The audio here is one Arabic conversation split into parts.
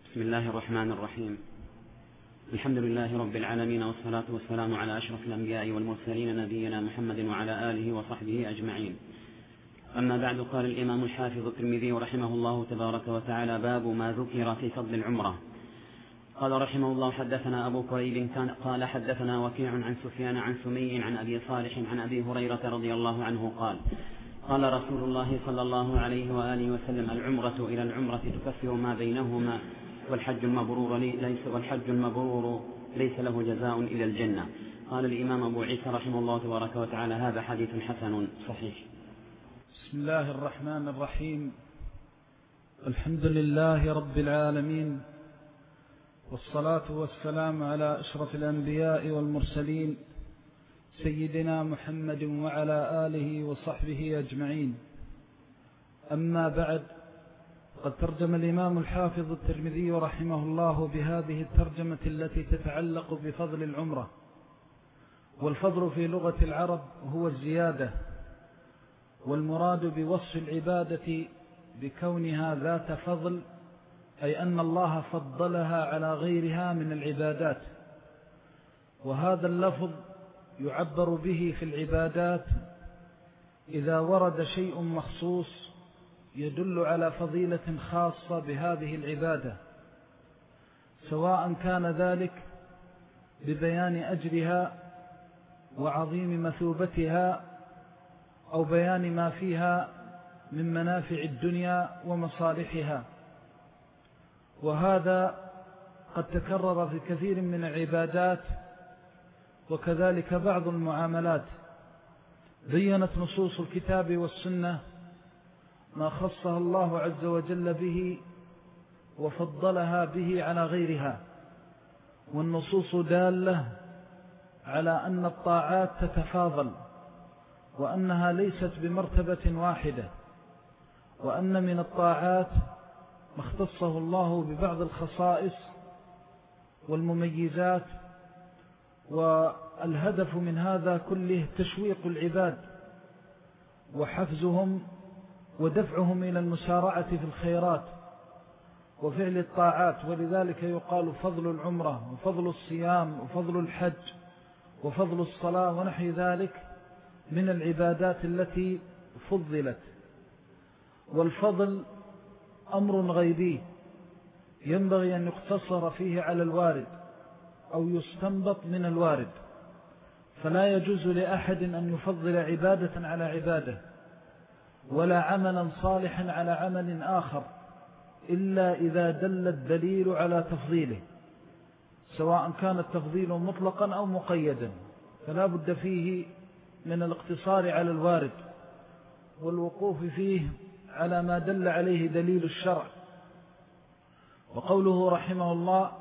بسم الله الرحمن الرحيم. الحمد لله رب العالمين، والصلاة والسلام على أشرف الأنبياء والمرسلين نبينا محمد وعلى آله وصحبه أجمعين. أما بعد، قال الإمام الحافظ الترمذي رحمه الله تبارك وتعالى: باب ما ذكر في فضل العمرة. قال رحمه الله: حدثنا أبو كريب قال حدثنا وكيع عن سفيان عن سمي عن أبي صالح عن أبي هريرة رضي الله عنه قال: قال رسول الله صلى الله عليه وآله وسلم: العمرة إلى العمرة تكفر ما بينهما، والحج المبرور ليس له جزاء إلى الجنة. قال الإمام أبو عيسى رحمه الله تبارك وتعالى: هذا حديث حسن صحيح. بسم الله الرحمن الرحيم. الحمد لله رب العالمين، والصلاة والسلام على أشرف الأنبياء والمرسلين سيدنا محمد وعلى آله وصحبه أجمعين. أما بعد، قد ترجم الإمام الحافظ الترمذي رحمه الله بهذه الترجمة التي تتعلق بفضل العمرة. والفضل في لغة العرب هو الزيادة، والمراد بوصف العبادة بكونها ذات فضل أي أن الله فضلها على غيرها من العبادات. وهذا اللفظ يعبر به في العبادات إذا ورد شيء مخصوص يدل على فضيلة خاصة بهذه العبادة، سواء كان ذلك ببيان أجرها وعظيم مثوبتها أو بيان ما فيها من منافع الدنيا ومصالحها. وهذا قد تكرر في كثير من العبادات، وكذلك بعض المعاملات. بيّنت نصوص الكتاب والسنة ما خصها الله عز وجل به وفضلها به على غيرها، والنصوص دالة على أن الطاعات تتفاضل، وأنها ليست بمرتبة واحدة، وأن من الطاعات ما اختصه الله ببعض الخصائص والمميزات، والهدف من هذا كله تشويق العباد وحفزهم ودفعهم إلى المسارعة في الخيرات وفعل الطاعات. ولذلك يقال فضل العمرة وفضل الصيام وفضل الحج وفضل الصلاة ونحو ذلك من العبادات التي فضلت. والفضل أمر غيبي ينبغي أن يقتصر فيه على الوارد أو يستنبط من الوارد، فلا يجوز لأحد أن يفضل عبادة على عبادة ولا عملا صالحا على عمل آخر إلا إذا دل الدليل على تفضيله، سواء كان التفضيل مطلقا أو مقيدا، فلا بد فيه من الاقتصار على الوارد والوقوف فيه على ما دل عليه دليل الشرع. وقوله رحمه الله: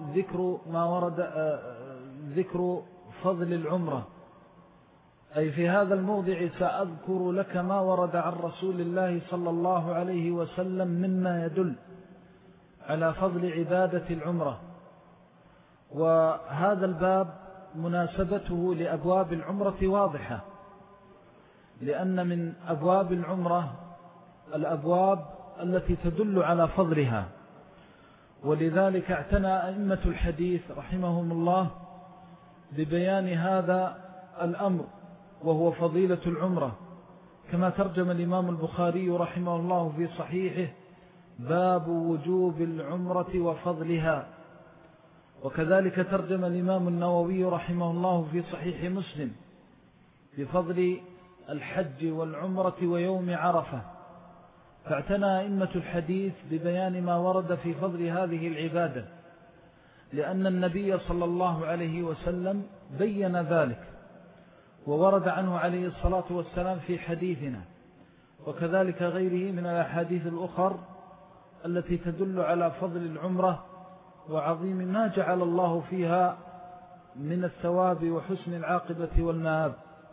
ذكر فضل العمرة، أي في هذا الموضع سأذكر لك ما ورد عن رسول الله صلى الله عليه وسلم مما يدل على فضل عبادة العمرة. وهذا الباب مناسبته لأبواب العمرة واضحة، لأن من أبواب العمرة الأبواب التي تدل على فضلها. ولذلك اعتنى أئمة الحديث رحمهم الله ببيان هذا الأمر، وهو فضيلة العمرة، كما ترجم الإمام البخاري رحمه الله في صحيحه: باب وجوب العمرة وفضلها. وكذلك ترجم الإمام النووي رحمه الله في صحيح مسلم بفضل الحج والعمرة ويوم عرفة. فاعتنى أئمة الحديث ببيان ما ورد في فضل هذه العبادة، لأن النبي صلى الله عليه وسلم بين ذلك، وورد عنه عليه الصلاة والسلام في حديثنا، وكذلك غيره من الأحاديث الأخر التي تدل على فضل العمرة وعظيم ما جعل الله فيها من الثواب وحسن العاقبة والمآب.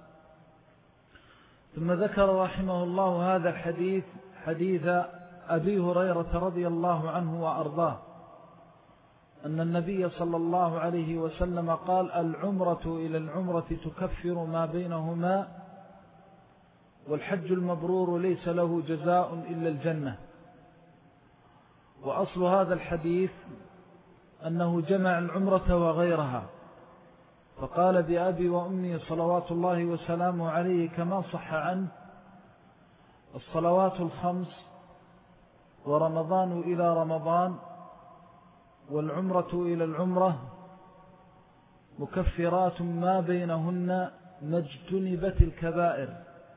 ثم ذكر رحمه الله هذا الحديث، حديث أبي هريرة رضي الله عنه وأرضاه، أن النبي صلى الله عليه وسلم قال: العمرة إلى العمرة تكفر ما بينهما، والحج المبرور ليس له جزاء إلا الجنة. وأصل هذا الحديث أنه جمع العمرة وغيرها، فقال بأبي وأمي صلوات الله وسلامه عليه كما صح عنه: الصلوات الخمس ورمضان إلى رمضان والعمرة إلى العمرة مكفرات ما بينهن ما اجتنبت الكبائر.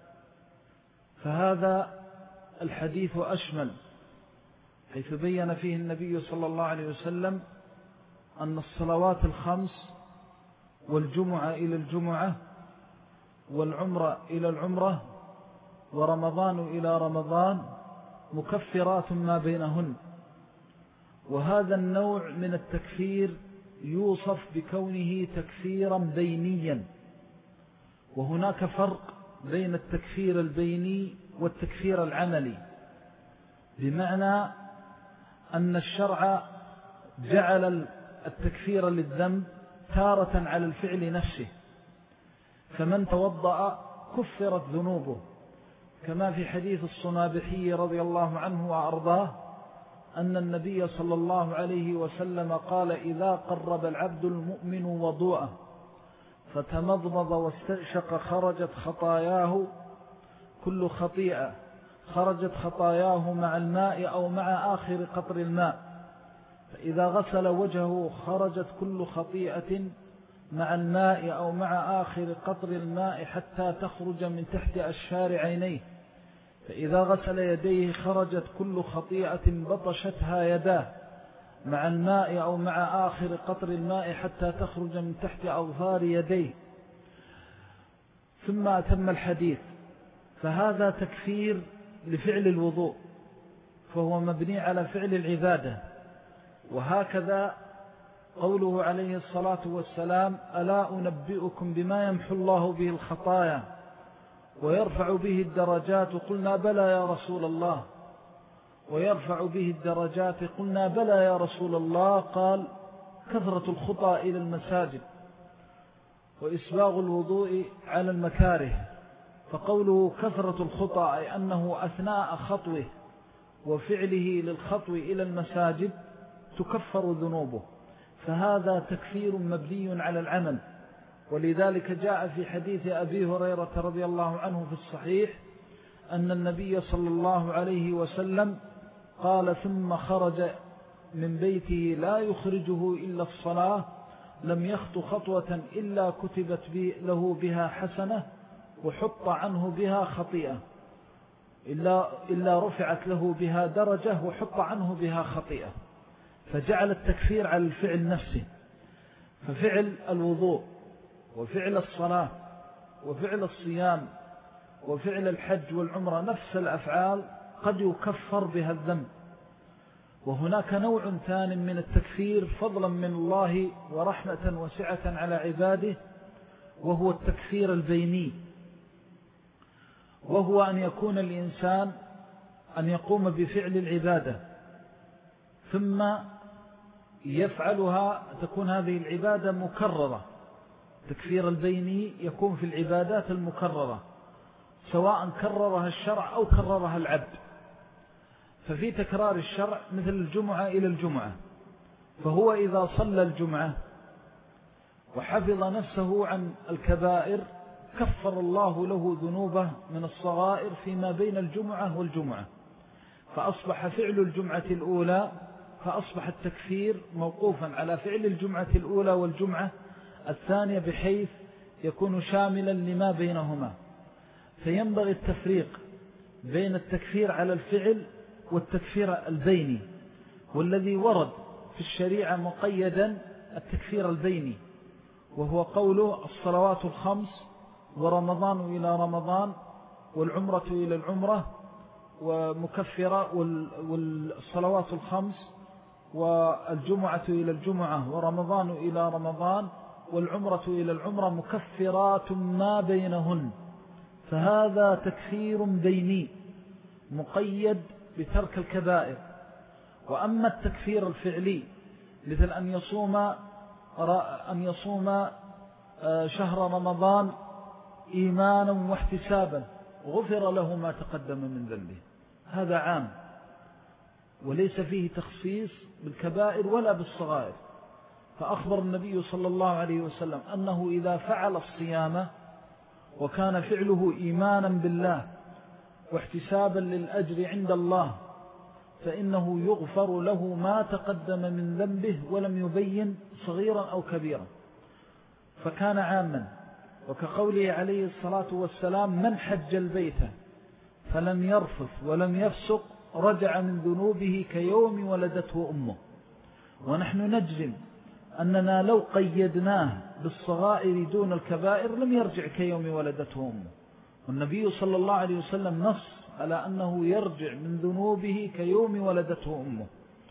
فهذا الحديث أشمل، حيث بين فيه النبي صلى الله عليه وسلم أن الصلوات الخمس والجمعة إلى الجمعة والعمرة إلى العمرة ورمضان إلى رمضان مكفرات ما بينهن. وهذا النوع من التكفير يوصف بكونه تكفيرا بينيا، وهناك فرق بين التكفير البيني والتكفير العملي، بمعنى أن الشرع جعل التكفير للذنب تارة على الفعل نفسه، فمن توضأ كفرت ذنوبه، كما في حديث الصنابحي رضي الله عنه وأرضاه أن النبي صلى الله عليه وسلم قال: إذا قرب العبد المؤمن وضوءه فتمضمض واستنشق خرجت خطاياه كل خطيئة، خرجت خطاياه مع الماء أو مع آخر قطر الماء، فإذا غسل وجهه خرجت كل خطيئة مع الماء أو مع آخر قطر الماء حتى تخرج من تحت أشفار عينيه، فإذا غسل يديه خرجت كل خطيئة بطشتها يداه مع الماء أو مع آخر قطر الماء حتى تخرج من تحت أظفار يديه، ثم أتم الحديث. فهذا تكفير لفعل الوضوء، فهو مبني على فعل العبادة. وهكذا قوله عليه الصلاة والسلام: ألا أنبئكم بما يمحو الله به الخطايا ويرفع به الدرجات؟ قلنا: بلى يا رسول الله. ويرفع به الدرجات؟ قلنا: بلى يا رسول الله. قال: كثرة الخطى إلى المساجد وإسباغ الوضوء على المكاره. فقوله كثرة الخطى أي أنه أثناء خطوه وفعله للخطو إلى المساجد تكفر ذنوبه، فهذا تكفير مبني على العمل. ولذلك جاء في حديث أبي هريرة رضي الله عنه في الصحيح أن النبي صلى الله عليه وسلم قال: ثم خرج من بيته لا يخرجه إلا الصلاة لم يخط خطوة إلا كتبت له بها حسنة وحط عنه بها خطيئة، إلا رفعت له بها درجة وحط عنه بها خطيئة. فجعل التكفير على الفعل نفسه، ففعل الوضوء وفعل الصلاة وفعل الصيام وفعل الحج والعمرة نفس الأفعال قد يكفر بها الذنب. وهناك نوع ثاني من التكفير فضلا من الله ورحمة وسعة على عباده، وهو التكفير البيني، وهو أن يكون الإنسان أن يقوم بفعل العبادة ثم يفعلها، تكون هذه العبادة مكررة. التكفير البيني يكون في العبادات المكررة، سواء كررها الشرع أو كررها العبد. ففي تكرار الشرع مثل الجمعة إلى الجمعة، فهو إذا صلى الجمعة وحفظ نفسه عن الكبائر كفر الله له ذنوبه من الصغائر فيما بين الجمعة والجمعة، فأصبح فعل الجمعة الأولى، فأصبح التكفير موقوفا على فعل الجمعة الأولى والجمعة الثانية، بحيث يكون شاملا لما بينهما. فينبغي التفريق بين التكفير على الفعل والتكفير البيني، والذي ورد في الشريعة مقيدا التكفير البيني، وهو قوله: الصلوات الخمس ورمضان إلى رمضان والعمرة إلى العمرة ومكفرة، والصلوات الخمس والجمعة إلى الجمعة ورمضان إلى رمضان والعمرة إلى العمرة مكفرات ما بينهن. فهذا تكفير بيني مقيد بترك الكبائر. وأما التكفير الفعلي مثل أن يصوم شهر رمضان إيمانا واحتسابا غفر له ما تقدم من ذنبه، هذا عام وليس فيه تخصيص بالكبائر ولا بالصغائر، فأخبر النبي صلى الله عليه وسلم أنه إذا فعل الصيام وكان فعله إيمانا بالله واحتسابا للأجر عند الله فإنه يغفر له ما تقدم من ذنبه ولم يبين صغيرا أو كبيرا، فكان عاما. وكقوله عليه الصلاة والسلام: من حج البيت فلم يرفث ولم يفسق رجع من ذنوبه كيوم ولدته أمه. ونحن نجزم أننا لو قيدناه بالصغائر دون الكبائر لم يرجع كيوم ولدته أمه، والنبي صلى الله عليه وسلم نص على أنه يرجع من ذنوبه كيوم ولدته أمه.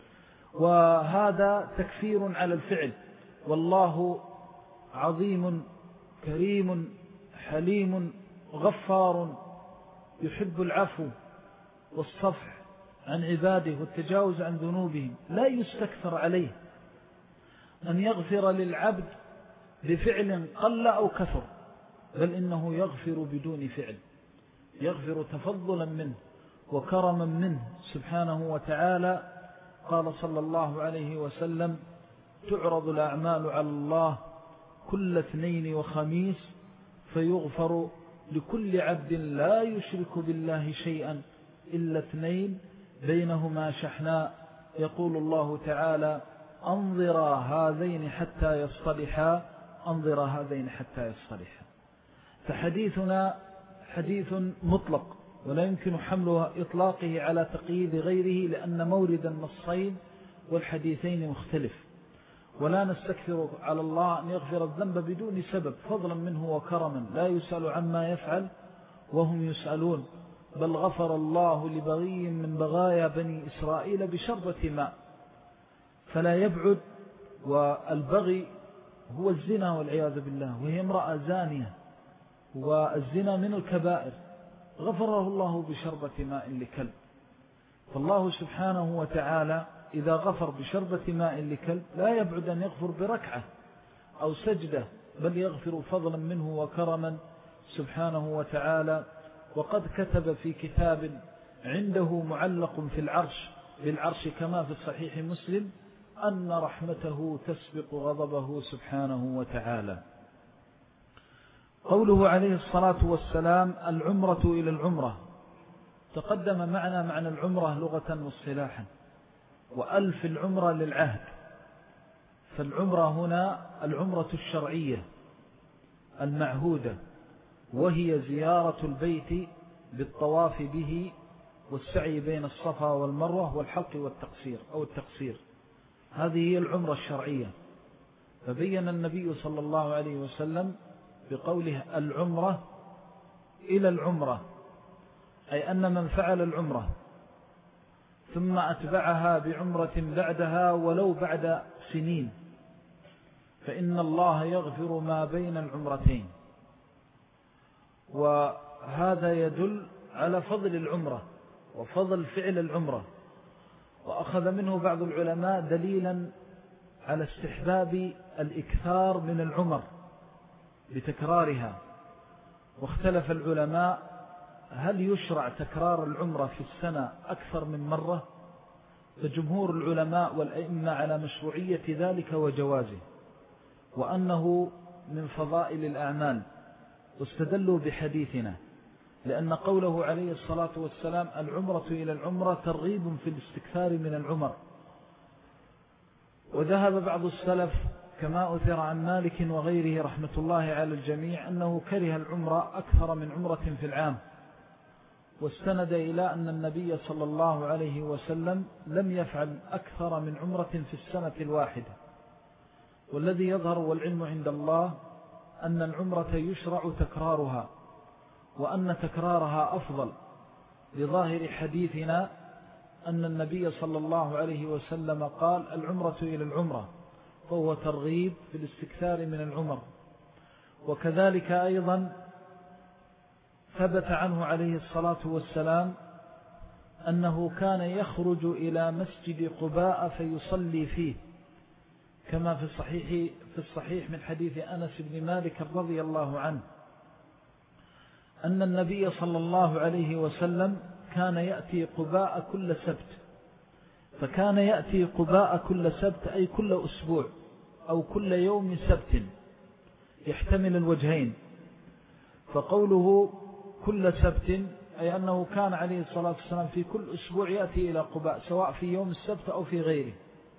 وهذا تكفير على الفعل. والله عظيم كريم حليم غفار يحب العفو والصفح عن عباده والتجاوز عن ذنوبهم. لا يستكثر عليه أن يغفر للعبد بفعل قل أو كثر، بل إنه يغفر بدون فعل، يغفر تفضلا منه وكرما منه سبحانه وتعالى. قال صلى الله عليه وسلم: تعرض الأعمال على الله كل اثنين وخميس فيغفر لكل عبد لا يشرك بالله شيئا إلا اثنين بينهما شحناء، يقول الله تعالى: أنظرا هذين حتى يصطلحا، أنظرا هذين حتى يصطلحا. فحديثنا حديث مطلق ولا يمكن حمل إطلاقه على تقييد غيره، لأن مورد النصين والحديثين مختلف. ولا نستكثر على الله أن يغفر الذنب بدون سبب فضلا منه وكرما، لا يسأل عما يفعل وهم يسألون، بل غفر الله لبغي من بغايا بني إسرائيل بشربة ماء. فلا يبعد. والبغي هو الزنا والعياذ بالله، وهي امرأة زانية، والزنا من الكبائر، غفره الله بشربة ماء لكلب. فالله سبحانه وتعالى إذا غفر بشربة ماء لكلب لا يبعد أن يغفر بركعة أو سجدة، بل يغفر فضلا منه وكرما سبحانه وتعالى. وقد كتب في كتاب عنده معلق في العرش بالعرش كما في الصحيح مسلم أن رحمته تسبق غضبه سبحانه وتعالى. قوله عليه الصلاة والسلام: العمرة إلى العمرة، تقدم معنا معنى العمرة لغة واصطلاحا، وألف العمرة للعهد. فالعمرة هنا العمرة الشرعية المعهودة، وهي زيارة البيت بالطواف به والسعي بين الصفا والمروة والحلق والتقصير أو التقصير. هذه هي العمرة الشرعية. فبين النبي صلى الله عليه وسلم بقوله: العمرة إلى العمرة، أي أن من فعل العمرة ثم أتبعها بعمرة بعدها ولو بعد سنين فإن الله يغفر ما بين العمرتين. وهذا يدل على فضل العمرة وفضل فعل العمرة. وأخذ منه بعض العلماء دليلا على استحباب الإكثار من العمر بتكرارها. واختلف العلماء: هل يشرع تكرار العمرة في السنة أكثر من مرة؟ فجمهور العلماء والأئمة على مشروعية ذلك وجوازه، وأنه من فضائل الأعمال، واستدلوا بحديثنا، لأن قوله عليه الصلاة والسلام: العمرة إلى العمرة ترغيب في الاستكثار من العمر. وذهب بعض السلف كما أثر عن مالك وغيره رحمة الله على الجميع أنه كره العمرة أكثر من عمرة في العام، واستند إلى أن النبي صلى الله عليه وسلم لم يفعل أكثر من عمرة في السنة الواحدة. والذي يظهر والعلم عند الله أن العمرة يشرع تكرارها، وأن تكرارها أفضل، لظاهر حديثنا أن النبي صلى الله عليه وسلم قال: العمرة إلى العمرة، فهو ترغيب في الاستكثار من العمر. وكذلك أيضا ثبت عنه عليه الصلاة والسلام أنه كان يخرج إلى مسجد قباء فيصلي فيه، كما في الصحيح من حديث أنس بن مالك رضي الله عنه أن النبي صلى الله عليه وسلم كان يأتي قباء كل سبت. فكان يأتي قباء كل سبت أي كل أسبوع أو كل يوم سبت يحتمل الوجهين. فقوله كل سبت أي أنه كان عليه الصلاة والسلام في كل أسبوع يأتي إلى قباء سواء في يوم السبت أو في غيره.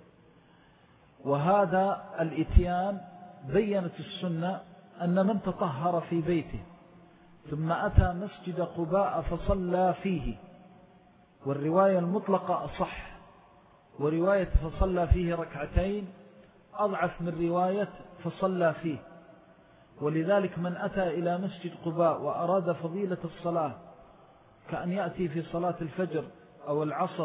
وهذا الإتيان بيّنت السنة أن من تطهر في بيته ثم أتى مسجد قباء فصلى فيه، والرواية المطلقة أصح، ورواية فصلى فيه ركعتين أضعف من رواية فصلى فيه. ولذلك من أتى إلى مسجد قباء وأراد فضيلة الصلاة كأن يأتي في صلاة الفجر أو العصر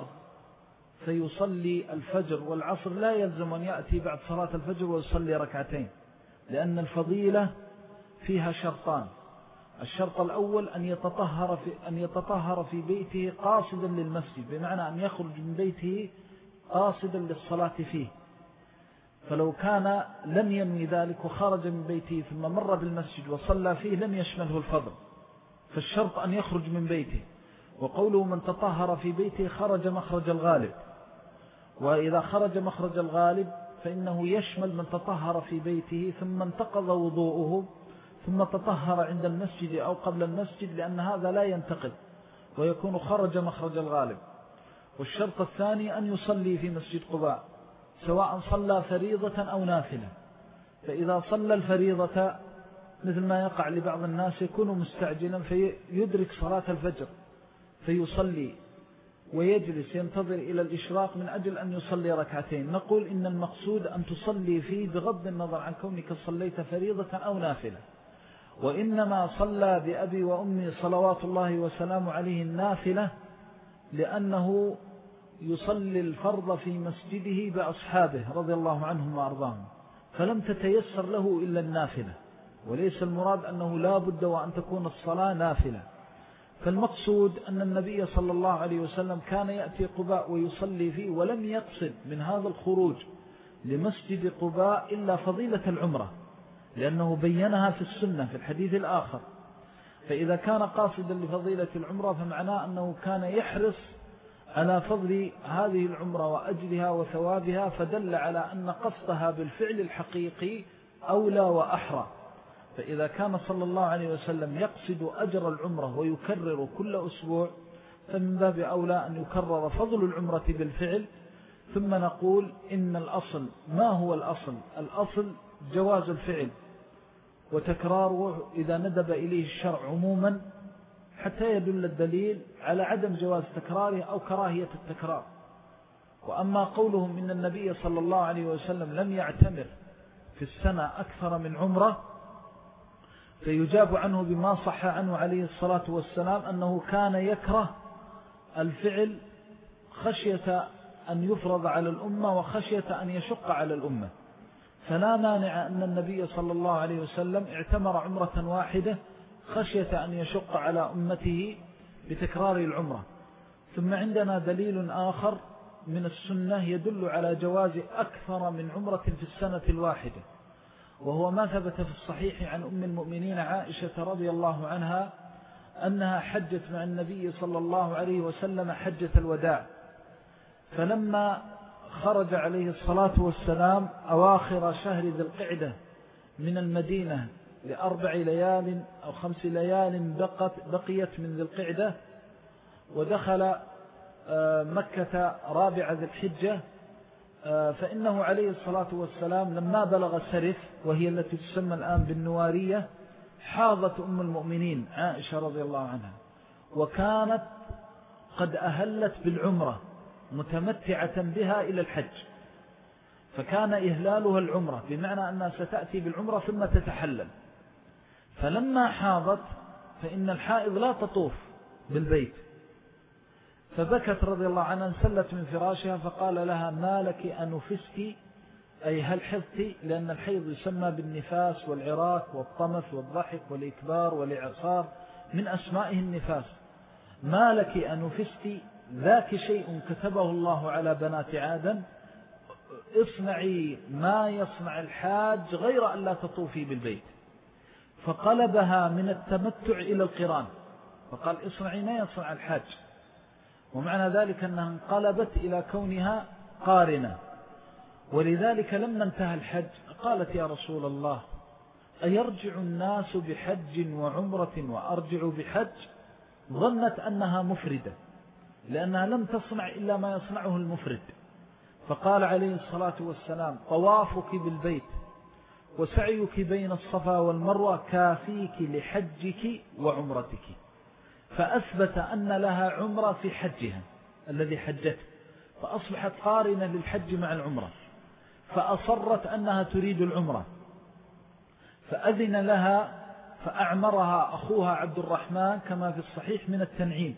فيصلي الفجر والعصر، لا يلزم أن يأتي بعد صلاة الفجر ويصلي ركعتين، لأن الفضيلة فيها شرطان. الشرط الأول أن يتطهر في بيته قاصدا للمسجد، بمعنى أن يخرج من بيته قاصدا للصلاة فيه. فلو كان لم ينوي ذلك وخرج من بيته ثم مر بالمسجد وصلى فيه لم يشمله الفضل، فالشرط أن يخرج من بيته. وقوله من تطهر في بيته خرج مخرج الغالب، وإذا خرج مخرج الغالب فإنه يشمل من تطهر في بيته ثم انتقض وضوءه ثم تطهر عند المسجد أو قبل المسجد، لأن هذا لا ينتقض ويكون خرج مخرج الغالب. والشرط الثاني أن يصلي في مسجد قباء سواء صلى فريضة أو نافلة. فإذا صلى الفريضة مثل ما يقع لبعض الناس يكون مستعجلا فيدرك صلاة الفجر فيصلي ويجلس ينتظر إلى الإشراق من أجل أن يصلي ركعتين، نقول إن المقصود أن تصلي فيه بغض النظر عن كونك صليت فريضة أو نافلة. وإنما صلى بأبي وأمي صلوات الله وسلام عليه النافلة لأنه يصلي الفرض في مسجده بأصحابه رضي الله عنهم وأرضاهم، فلم تتيسر له إلا النافلة، وليس المراد أنه لا بد وأن تكون الصلاة نافلة. فالمقصود أن النبي صلى الله عليه وسلم كان يأتي قباء ويصلي فيه، ولم يقصد من هذا الخروج لمسجد قباء إلا فضيلة العمرة، لأنه بينها في السنة في الحديث الآخر. فإذا كان قاصدا لفضيلة العمرة فمعناه أنه كان يحرص على فضل هذه العمرة وأجلها وثوابها، فدل على أن قصدها بالفعل الحقيقي أولى وأحرى. فإذا كان صلى الله عليه وسلم يقصد أجر العمرة ويكرر كل أسبوع فمن باب أولى أن يكرر فضل العمرة بالفعل. ثم نقول إن الأصل ما هو الأصل؟ الأصل جواز الفعل وتكراره إذا ندب إليه الشرع عموما حتى يدل الدليل على عدم جواز تكراره أو كراهية التكرار. وأما قولهم إن النبي صلى الله عليه وسلم لم يعتمر في السنة أكثر من عمره، فيجاب عنه بما صح عنه عليه الصلاة والسلام أنه كان يكره الفعل خشية أن يفرض على الأمة وخشية أن يشق على الأمة. فلا مانع أن النبي صلى الله عليه وسلم اعتمر عمرة واحدة خشية أن يشق على أمته بتكرار العمرة. ثم عندنا دليل آخر من السنة يدل على جواز أكثر من عمرة في السنة الواحدة، وهو ما ثبت في الصحيح عن أم المؤمنين عائشة رضي الله عنها أنها حجت مع النبي صلى الله عليه وسلم حجة الوداع، فلما خرج عليه الصلاة والسلام أواخر شهر ذي القعدة من المدينة ل4 ليال أو 5 ليال بقيت من ذي القعدة، ودخل مكة رابع ذي الحجة، فإنه عليه الصلاة والسلام لما بلغ سرف وهي التي تسمى الآن بالنوارية حاضت أم المؤمنين عائشة رضي الله عنها، وكانت قد أهلت بالعمرة متمتعة بها إلى الحج، فكان إهلالها العمرة بمعنى أنها ستأتي بالعمرة ثم تتحلل. فلما حاضت فإن الحائض لا تطوف بالبيت، فبكت رضي الله عنها، انسلت من فراشها فقال لها ما لك أنفستي، أي هل حضتي؟ لأن الحيض يسمى بالنفاس والعراك والطمث والضحك والإكبار والإعصار من أسمائه النفاس. ما لك أنفستي؟ ذاك شيء كتبه الله على بنات آدم، اصنعي ما يصنع الحاج غير أن لا تطوفي بالبيت. فقلبها من التمتع إلى القران، فقال اصنعي ما يصنع الحاج، ومعنى ذلك أنها انقلبت إلى كونها قارنة. ولذلك لما انتهى الحج قالت يا رسول الله أيرجع الناس بحج وعمرة وأرجع بحج؟ ظنت أنها مفردة لأنها لم تصنع إلا ما يصنعه المفرد. فقال عليه الصلاة والسلام طوافك بالبيت وسعيك بين الصفا والمروة كافيك لحجك وعمرتك. فأثبت أن لها عمرة في حجها الذي حجته، فأصبحت قارنة للحج مع العمرة، فأصرت أنها تريد العمرة، فأذن لها فأعمرها أخوها عبد الرحمن كما في الصحيح من التنعيم،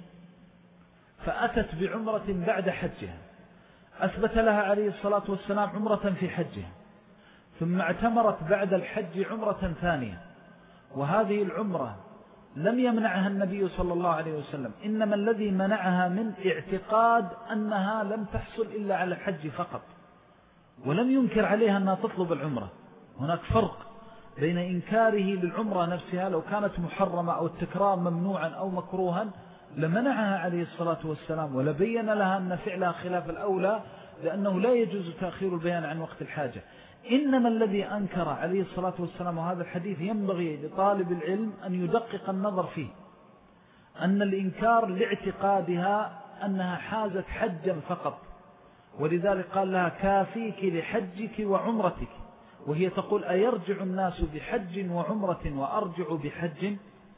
فأتت بعمرة بعد حجها. أثبت لها عليه الصلاة والسلام عمرة في حجها، ثم اعتمرت بعد الحج عمرة ثانية، وهذه العمرة لم يمنعها النبي صلى الله عليه وسلم، إنما الذي منعها من اعتقاد أنها لم تحصل إلا على الحج فقط، ولم ينكر عليها أنها تطلب العمرة. هناك فرق بين إنكاره للعمرة نفسها لو كانت محرمة أو التكرار ممنوعا أو مكروها لمنعها عليه الصلاة والسلام ولبين لها أن فعلها خلاف الأولى، لأنه لا يجوز تأخير البيان عن وقت الحاجة. إنما الذي أنكر عليه الصلاة والسلام، وهذا الحديث ينبغي لطالب العلم أن يدقق النظر فيه، أن الإنكار لاعتقادها أنها حازت حجا فقط، ولذلك قال لها كافيك لحجك وعمرتك، وهي تقول أيرجع الناس بحج وعمرة وأرجع بحج،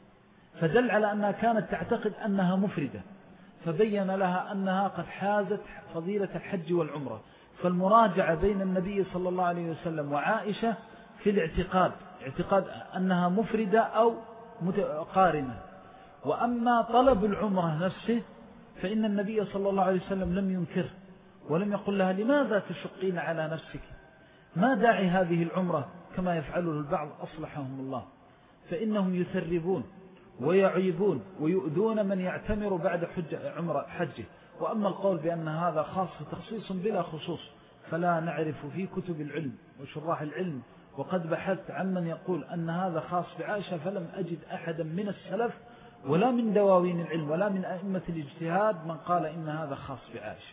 فدل على أنها كانت تعتقد أنها مفردة، فبين لها أنها قد حازت فضيلة الحج والعمرة. فالمراجعة بين النبي صلى الله عليه وسلم وعائشة في الاعتقاد، اعتقاد أنها مفردة أو متقارنة. وأما طلب العمرة نفسه فإن النبي صلى الله عليه وسلم لم ينكر ولم يقل لها لماذا تشقين على نفسك، ما داعي هذه العمرة كما يفعله البعض أصلحهم الله، فإنهم يثربون ويعيبون ويؤذون من يعتمر بعد حجه. وأما القول بأن هذا خاص تخصيص بلا خصوص فلا نعرف في كتب العلم وشراح العلم، وقد بحثت عن من يقول أن هذا خاص بعائشة فلم أجد أحدا من السلف ولا من دواوين العلم ولا من أئمة الاجتهاد من قال إن هذا خاص بعائشة.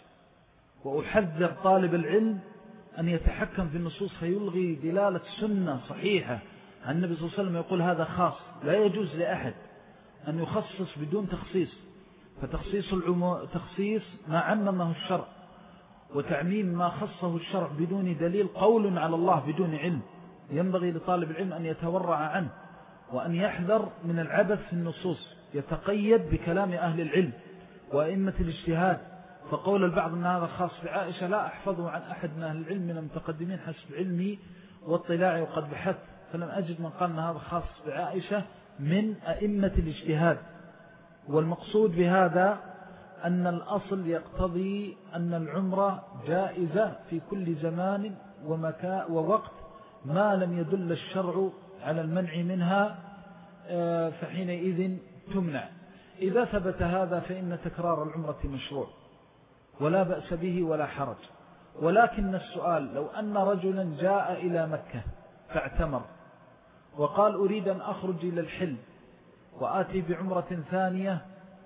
وأحذر طالب العلم أن يتحكم في النصوص فيلغي دلالة سنة صحيحة عن النبي صلى الله عليه وسلم يقول هذا خاص. لا يجوز لأحد أن يخصص بدون تخصيص، فتخصيص تخصيص ما عممه الشرع، وتعميم ما خصه الشرع بدون دليل قول على الله بدون علم. ينبغي لطالب العلم أن يتورع عنه وأن يحذر من العبث في النصوص، يتقيد بكلام أهل العلم وأئمة الاجتهاد. فقول البعض أن هذا خاص بعائشة لا أحفظه عن أحد من أهل العلم من المتقدمين حسب علمي واطلاعي، وقد بحثت فلم أجد من قال أن هذا خاص بعائشة من أئمة الاجتهاد. والمقصود بهذا أن الأصل يقتضي أن العمرة جائزة في كل زمان ومكان ووقت ما لم يدل الشرع على المنع منها، فحينئذ تمنع. إذا ثبت هذا فإن تكرار العمرة مشروع ولا بأس به ولا حرج. ولكن السؤال لو أن رجلا جاء إلى مكة فاعتمر وقال أريد أن أخرج إلى الحل وآتي بعمرة ثانية،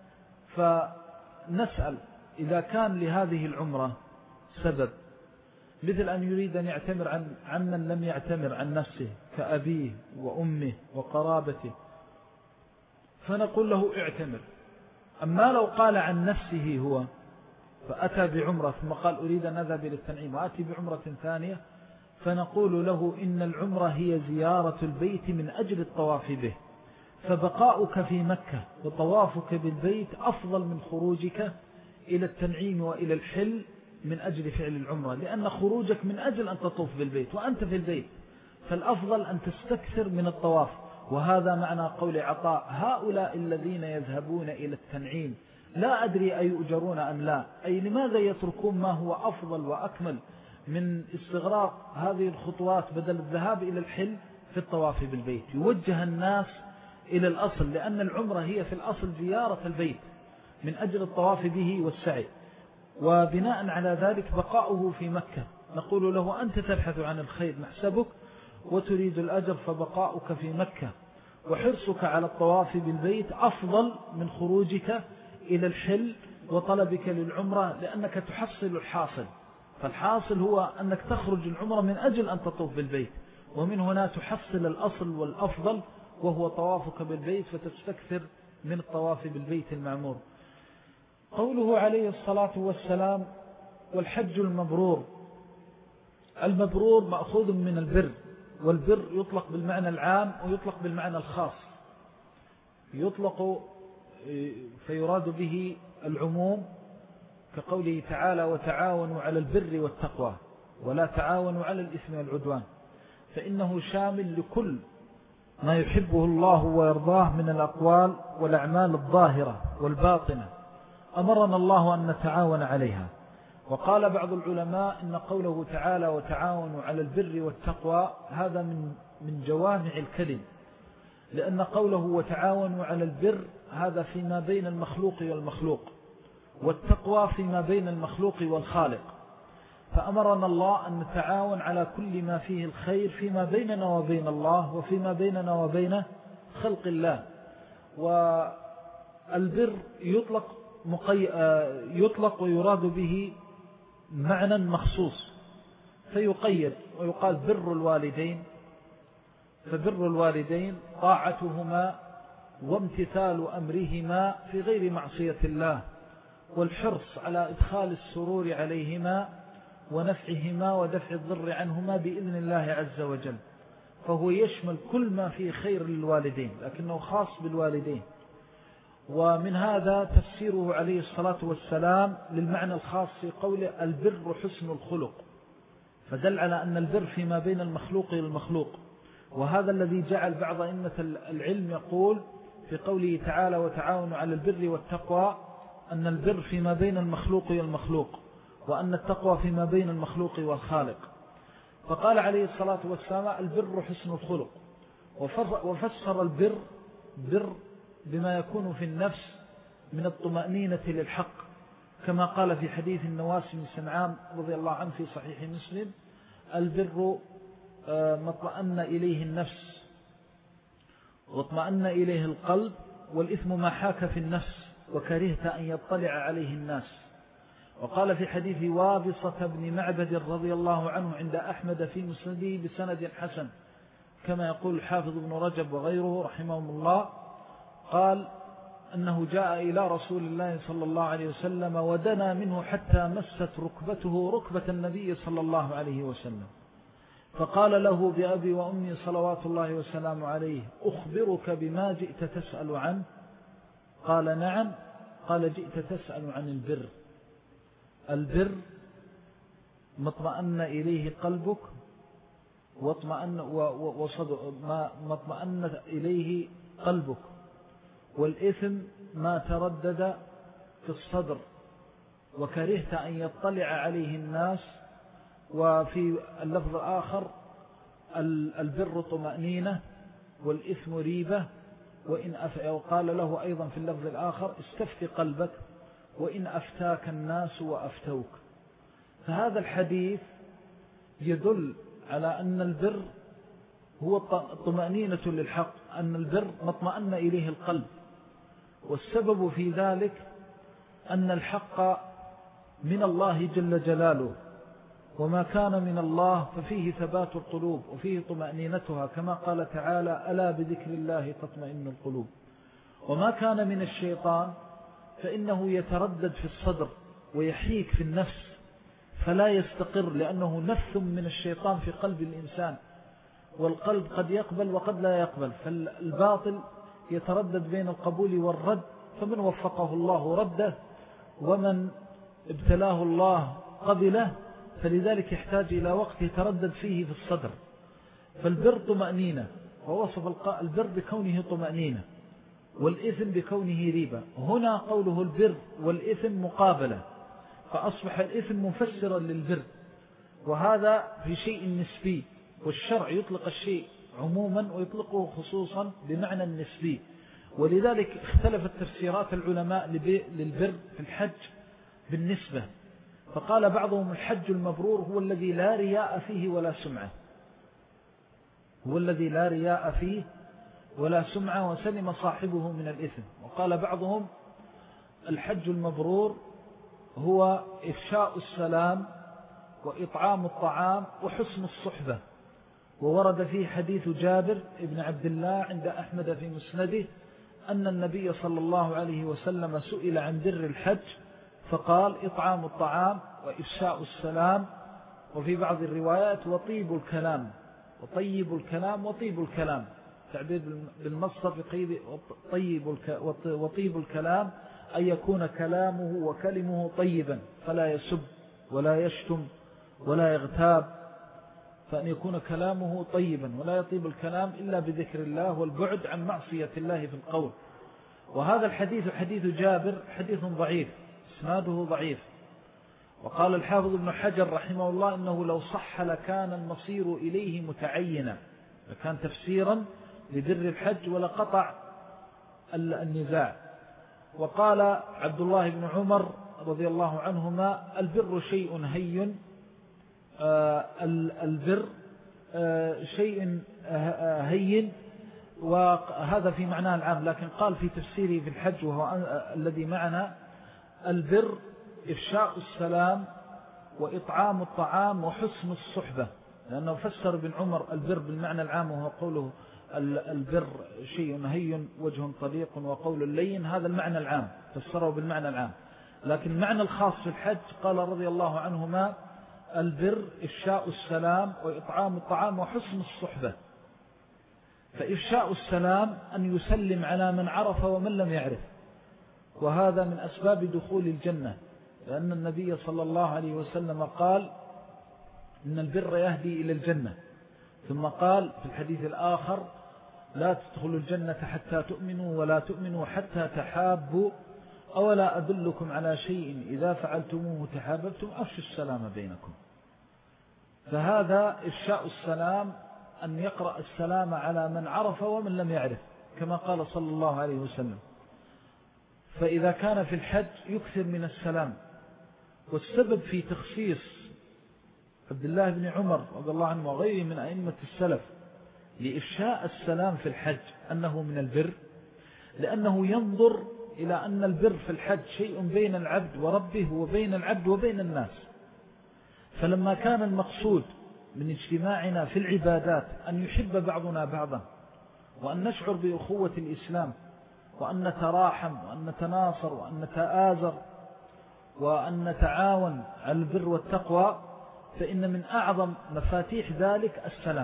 فنسأل إذا كان لهذه العمرة سبب مثل أن يريد أن يعتمر عن من لم يعتمر عن نفسه كأبيه وأمه وقرابته، فنقول له اعتمر. أما لو قال عن نفسه هو فأتى بعمرة ثم قال أريد أن أذهب إلى التنعيم وآتي بعمرة ثانية، فنقول له إن العمرة هي زيارة البيت من أجل الطواف به، فبقاؤك في مكة وطوافك بالبيت أفضل من خروجك إلى التنعيم وإلى الحل من أجل فعل العمرة، لأن خروجك من أجل أن تطوف بالبيت وأنت في البيت، فالأفضل أن تستكثر من الطواف. وهذا معنى قول عطاء هؤلاء الذين يذهبون إلى التنعيم لا أدري أيؤجرون أم لا، أي لماذا يتركون ما هو أفضل وأكمل من استغراق هذه الخطوات بدل الذهاب إلى الحل في الطواف بالبيت. يوجه الناس إلى الأصل، لأن العمرة هي في الأصل زيارة البيت من أجل الطواف به والسعي، وبناء على ذلك بقاؤه في مكة نقول له أنت تبحث عن الخير محسبك وتريد الأجر، فبقاؤك في مكة وحرصك على الطواف بالبيت أفضل من خروجك إلى الحل وطلبك للعمرة، لأنك تحصل الحاصل فالحاصل هو أنك تخرج العمرة من أجل أن تطوف بالبيت، ومن هنا تحصل الأصل والأفضل وهو طوافك بالبيت، فتستكثر من الطواف بالبيت المعمور. قوله عليه الصلاة والسلام: والحج المبرور. المبرور مأخوذ من البر، والبر يطلق بالمعنى العام ويطلق بالمعنى الخاص. يطلق فيراد به العموم كقوله تعالى: وتعاونوا على البر والتقوى ولا تعاونوا على الإثم والعدوان، فإنه شامل لكل ما يحبه الله ويرضاه من الأقوال والأعمال الظاهرة والباطنة، أمرنا الله أن نتعاون عليها. وقال بعض العلماء إن قوله تعالى: وتعاونوا على البر والتقوى هذا من جوامع الكلم، لأن قوله وتعاونوا على البر هذا فيما بين المخلوق والمخلوق، والتقوى فيما بين المخلوق والخالق، فأمرنا الله أن نتعاون على كل ما فيه الخير فيما بيننا وبين الله وفيما بيننا وبين خلق الله. والبر يطلق ويراد به معنى مخصوص، فيقيد ويقال بر الوالدين، فبر الوالدين طاعتهما وامتثال أمرهما في غير معصية الله، والحرص على إدخال السرور عليهما ونفعهما ودفع الضر عنهما بإذن الله عز وجل، فهو يشمل كل ما فيه خير للوالدين، لكنه خاص بالوالدين. ومن هذا تفسيره عليه الصلاة والسلام للمعنى الخاص في قوله: البر حسن الخلق، فدل على أن البر فيما بين المخلوق والمخلوق. وهذا الذي جعل بعض أئمة العلم يقول في قوله تعالى: وتعاونوا على البر والتقوى، أن البر فيما بين المخلوق والمخلوق، وأن التقوى فيما بين المخلوق والخالق. فقال عليه الصلاة والسلام: البر حسن الخلق، وفسر البر بما يكون في النفس من الطمأنينة للحق، كما قال في حديث النواس بن سمعان رضي الله عنه في صحيح مسلم: البر ما اطمأن إليه النفس واطمأن إليه القلب، والإثم ما حاك في النفس وكرهت أن يطلع عليه الناس. وقال في حديث وابصة بن معبد رضي الله عنه عند أحمد في مسنده بسند حسن، كما يقول الحافظ ابن رجب وغيره رحمهم الله، قال أنه جاء إلى رسول الله صلى الله عليه وسلم ودنا منه حتى مست ركبته ركبة النبي صلى الله عليه وسلم، فقال له: بأبي وأمي صلوات الله وسلام عليه، أخبرك بما جئت تسأل عنه؟ قال: نعم. قال: جئت تسأل عن البر. البر ما اطمأن إليه قلبك ما اطمأن إليه قلبك، والإثم ما تردد في الصدر وكرهت أن يطلع عليه الناس. وفي اللفظ الآخر: البر طمأنينة والإثم ريبة، وقال له أيضا في اللفظ الآخر: استفت قلبك وإن أفتاك الناس وأفتوك. فهذا الحديث يدل على أن البر هو طمأنينة للحق، أن البر ما اطمأن إليه القلب، والسبب في ذلك أن الحق من الله جل جلاله، وما كان من الله ففيه ثبات القلوب وفيه طمأنينتها، كما قال تعالى: ألا بذكر الله تطمئن القلوب. وما كان من الشيطان فإنه يتردد في الصدر ويحيك في النفس فلا يستقر، لأنه نفث من الشيطان في قلب الإنسان، والقلب قد يقبل وقد لا يقبل، فالباطل يتردد بين القبول والرد، فمن وفقه الله رده ومن ابتلاه الله قبله، فلذلك يحتاج إلى وقت يتردد فيه في الصدر. فالبر طمأنينة، ووصف البر بكونه طمأنينة، والإثم بكونه ريبة. هنا قوله البر والإثم مقابلة، فأصبح الإثم مفسرا للبر، وهذا في شيء نسبي، والشرع يطلق الشيء عموما ويطلقه خصوصا بمعنى النسبي. ولذلك اختلفت تفسيرات العلماء للبر في الحج بالنسبة، فقال بعضهم: الحج المبرور هو الذي لا رياء فيه ولا سمعة، هو الذي لا رياء فيه ولا سمعة وسلم صاحبه من الإثم. وقال بعضهم: الحج المبرور هو إفشاء السلام وإطعام الطعام وحسن الصحبة. وورد فيه حديث جابر بن عبد الله عند أحمد في مسنده أن النبي صلى الله عليه وسلم سئل عن بر الحج فقال إطعام الطعام وإفشاء السلام، وفي بعض الروايات وطيب الكلام، وطيب الكلام وطيب الكلام، تعبير بالمصدر وطيب الكلام أن يكون كلامه وكلمه طيبا فلا يسب ولا يشتم ولا يغتاب، فأن يكون كلامه طيبا، ولا يطيب الكلام إلا بذكر الله والبعد عن معصية الله في القول. وهذا الحديث حديث جابر حديث ضعيف، إسناده ضعيف. وقال الحافظ ابن حجر رحمه الله إنه لو صح لكان المصير إليه متعينا، لكان تفسيرا لبر الحج ولقطع النزاع. وقال عبد الله بن عمر رضي الله عنهما البر شيء هين، البر شيء هين، وهذا في معناه العام، لكن قال في تفسيره في الحج وهو الذي معنا البر إفشاء السلام وإطعام الطعام وحسن الصحبة، لأنه فسر ابن عمر البر بالمعنى العام وهو قوله البر شيء هين وجه طليق وقول اللين، هذا المعنى العام فسره بالمعنى العام. لكن المعنى الخاص في الحج قال رضي الله عنهما البر إفشاء السلام وإطعام الطعام وحسن الصحبة. فإفشاء السلام أن يسلم على من عرف ومن لم يعرف، وهذا من أسباب دخول الجنة، لأن النبي صلى الله عليه وسلم قال إن البر يهدي إلى الجنة، ثم قال في الحديث الآخر لا تدخلوا الجنة حتى تؤمنوا ولا تؤمنوا حتى تحابوا، أولا أدلكم على شيء إذا فعلتموه تحاببتم أفشوا السلام بينكم. فهذا إفشاء السلام أن يقرأ السلام على من عرف ومن لم يعرف كما قال صلى الله عليه وسلم. فإذا كان في الحج يكثر من السلام. والسبب في تخصيص عبد الله بن عمر رضي الله عنه وغيره من أئمة السلف لإفشاء السلام في الحج أنه من البر، لأنه ينظر إلى أن البر في الحج شيء بين العبد وربه وبين العبد وبين الناس. فلما كان المقصود من اجتماعنا في العبادات أن يحب بعضنا بعضا، وأن نشعر بأخوة الإسلام، وأن نتراحم وأن نتناصر وأن نتآزر وأن نتعاون على البر والتقوى، فإن من أعظم مفاتيح ذلك السلام.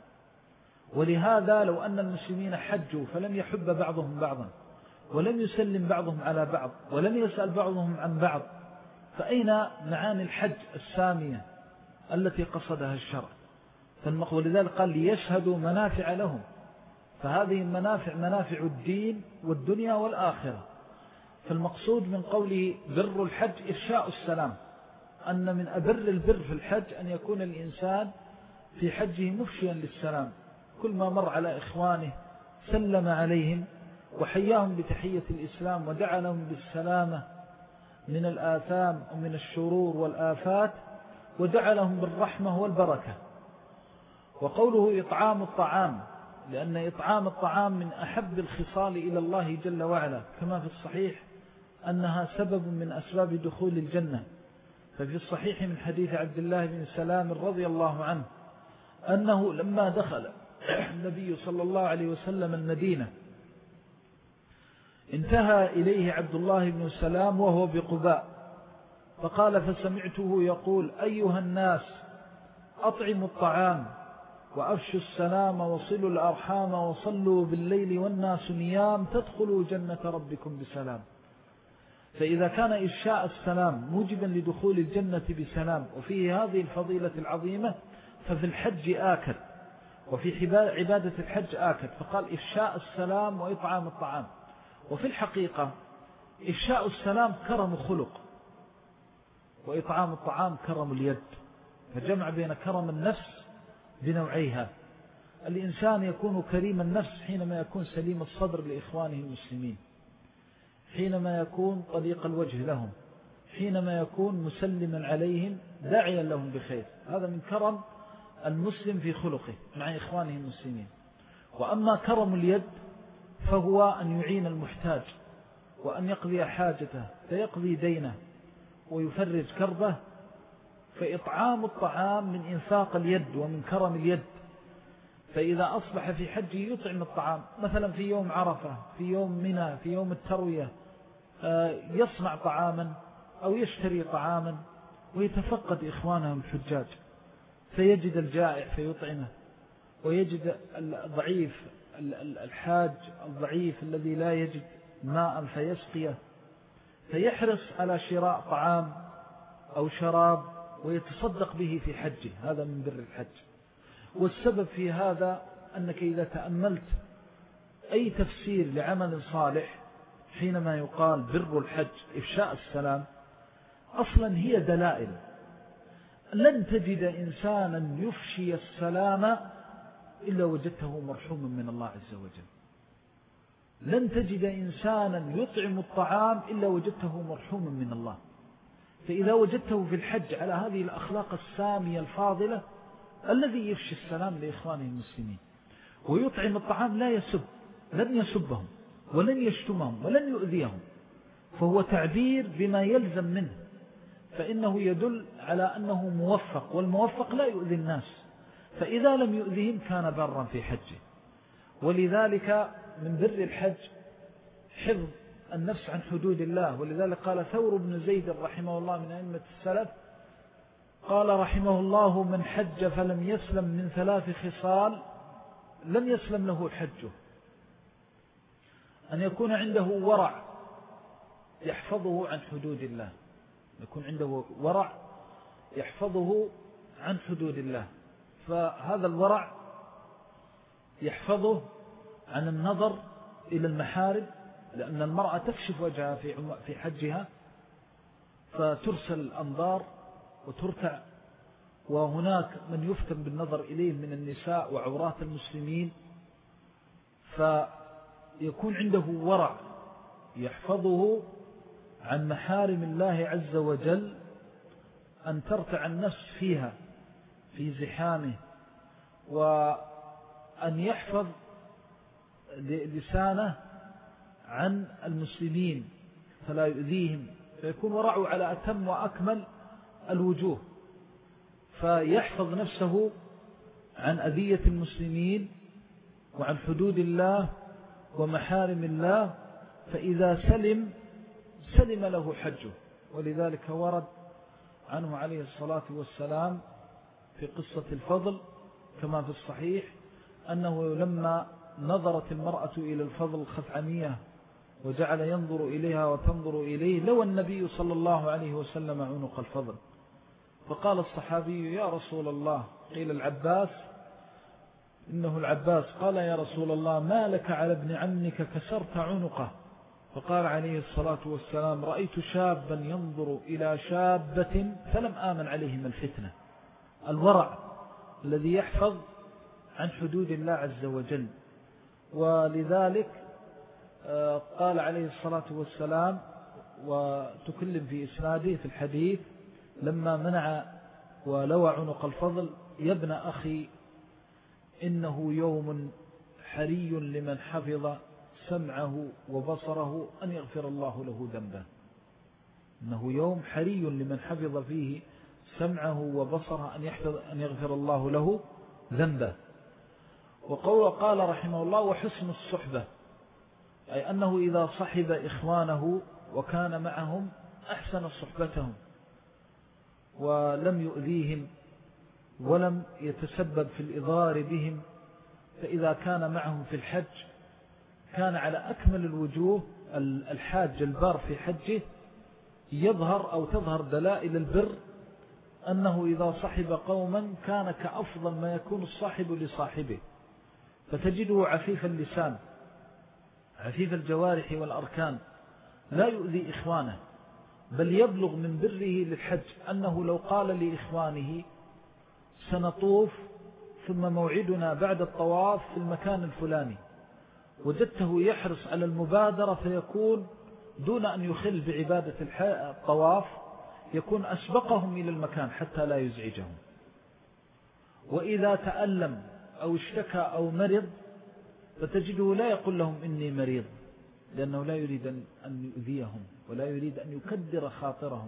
ولهذا لو أن المسلمين حجوا فلم يحب بعضهم بعضا ولم يسلم بعضهم على بعض ولم يسأل بعضهم عن بعض، فأين معاني الحج السامية التي قصدها الشرع؟ ولذلك قال ليشهدوا منافع لهم، فهذه المنافع منافع الدين والدنيا والآخرة. فالمقصود من قوله بر الحج إفشاء السلام، أن من أبر البر في الحج أن يكون الإنسان في حجه مفشيا للسلام، كل ما مر على إخوانه سلم عليهم وحياهم بتحية الإسلام ودعا لهم بالسلامة من الآثام ومن الشرور والآفات، ودعا لهم بالرحمة والبركة. وقوله إطعام الطعام، لأن إطعام الطعام من أحب الخصال إلى الله جل وعلا، كما في الصحيح أنها سبب من أسباب دخول الجنة. ففي الصحيح من حديث عبد الله بن سلام رضي الله عنه أنه لما دخل النبي صلى الله عليه وسلم المدينة انتهى إليه عبد الله بن سلام وهو بقباء، فقال فسمعته يقول أيها الناس أطعموا الطعام وأفشوا السلام وصلوا الأرحام وصلوا بالليل والناس نيام تدخلوا جنة ربكم بسلام. فإذا كان إفشاء السلام موجبا لدخول الجنة بسلام وفيه هذه الفضيلة العظيمة، ففي الحج آكد وفي عبادة الحج آكد، فقال إفشاء السلام وإطعام الطعام. وفي الحقيقة إفشاء السلام كرم خلق، وإطعام الطعام كرم اليد، فجمع بين كرم النفس بنوعيها. الإنسان يكون كريم النفس حينما يكون سليم الصدر لإخوانه المسلمين، حينما يكون طليق الوجه لهم، حينما يكون مسلما عليهم داعيا لهم بخير. هذا من كرم المسلم في خلقه مع إخوانه المسلمين. وأما كرم اليد فهو أن يعين المحتاج وأن يقضي حاجته فيقضي دينه ويفرج كربه فإطعام الطعام من إنفاق اليد ومن كرم اليد. فإذا أصبح في حجه يطعم الطعام، مثلا في يوم عرفة، في يوم منى، في يوم التروية، يصنع طعاما أو يشتري طعاما ويتفقد إخوانه الحجاج، فيجد الجائع فيطعمه، ويجد الضعيف الحاج الضعيف الذي لا يجد ماء فيسقيه، فيحرص على شراء طعام أو شراب ويتصدق به في حجه. هذا من بر الحج. والسبب في هذا أنك إذا تأملت أي تفسير لعمل صالح حينما يقال بر الحج إفشاء السلام، أصلا هي دلائل. لن تجد إنسانا يفشي السلام إلا وجدته مرحوما من الله عز وجل. لن تجد إنسانا يطعم الطعام إلا وجدته مرحوما من الله. فإذا وجدته في الحج على هذه الأخلاق السامية الفاضلة، الذي يفشي السلام لإخوانه المسلمين ويطعم الطعام لا يسب، لن يسبهم ولن يشتمهم ولن يؤذيهم، فهو تعبير بما يلزم منه، فإنه يدل على أنه موفق، والموفق لا يؤذي الناس، فإذا لم يؤذيهم كان برا في حجه. ولذلك من بر الحج حفظ النفس عن حدود الله. ولذلك قال ثور بن زيد رحمه الله من أئمة السلف، قال رحمه الله: من حج فلم يسلم من 3 خصال لم يسلم له حجه. أن يكون عنده ورع يحفظه عن حدود الله، يكون عنده ورع يحفظه عن حدود الله، فهذا الورع يحفظه عن النظر إلى المحارم، لأن المرأة تكشف وجهها في حجها فترسل الأنظار وترتع، وهناك من يفتن بالنظر إليه من النساء وعورات المسلمين، فيكون عنده ورع يحفظه عن محارم الله عز وجل، أن ترتع النفس فيها في زحامه، وأن يحفظ لسانه عن المسلمين فلا يؤذيهم، فيكون ورعه على أتم وأكمل الوجوه، فيحفظ نفسه عن أذية المسلمين وعن حدود الله ومحارم الله، فإذا سلم له حجه. ولذلك ورد عنه عليه الصلاة والسلام في قصة الفضل كما في الصحيح أنه لما نظرت المرأة إلى الفضل الخثعمية وجعل ينظر إليها وتنظر إليه، لوى النبي صلى الله عليه وسلم عنق الفضل، فقال الصحابي: يا رسول الله، قيل العباس، إنه العباس، قال: يا رسول الله، ما لك على ابن عمك كسرت عنقه؟ فقال عليه الصلاة والسلام: رأيت شابا ينظر إلى شابة فلم آمن عليهم الفتنة. الورع الذي يحفظ عن حدود الله عز وجل. ولذلك قال عليه الصلاة والسلام، وتكلم في إسناده في الحديث لما منع ولوى عنق الفضل: يا ابن أخي، إنه يوم حري لمن حفظ سمعه وبصره أن يغفر الله له ذنبه. إنه يوم حري لمن حفظ فيه سمعه وبصره أن يغفر الله له ذنبه. وقال رحمه الله: وحسن الصحبة، أي أنه إذا صحب إخوانه وكان معهم أحسن صحبتهم ولم يؤذيهم ولم يتسبب في الإضرار بهم، فإذا كان معهم في الحج كان على أكمل الوجوه. الحاج البار في حجه يظهر أو تظهر دلائل البر، أنه إذا صحب قوما كان كأفضل ما يكون الصاحب لصاحبه، فتجده عفيف اللسان عفيف الجوارح والأركان، لا يؤذي إخوانه، بل يبلغ من بره للحج أنه لو قال لإخوانه: سنطوف ثم موعدنا بعد الطواف في المكان الفلاني، وجدته يحرص على المبادرة، فيكون دون أن يخل بعبادة الطواف يكون أسبقهم إلى المكان حتى لا يزعجهم. وإذا تألم أو اشتكى أو مرض فتجده لا يقول لهم إني مريض، لأنه لا يريد أن يؤذيهم ولا يريد أن يكدر خاطرهم،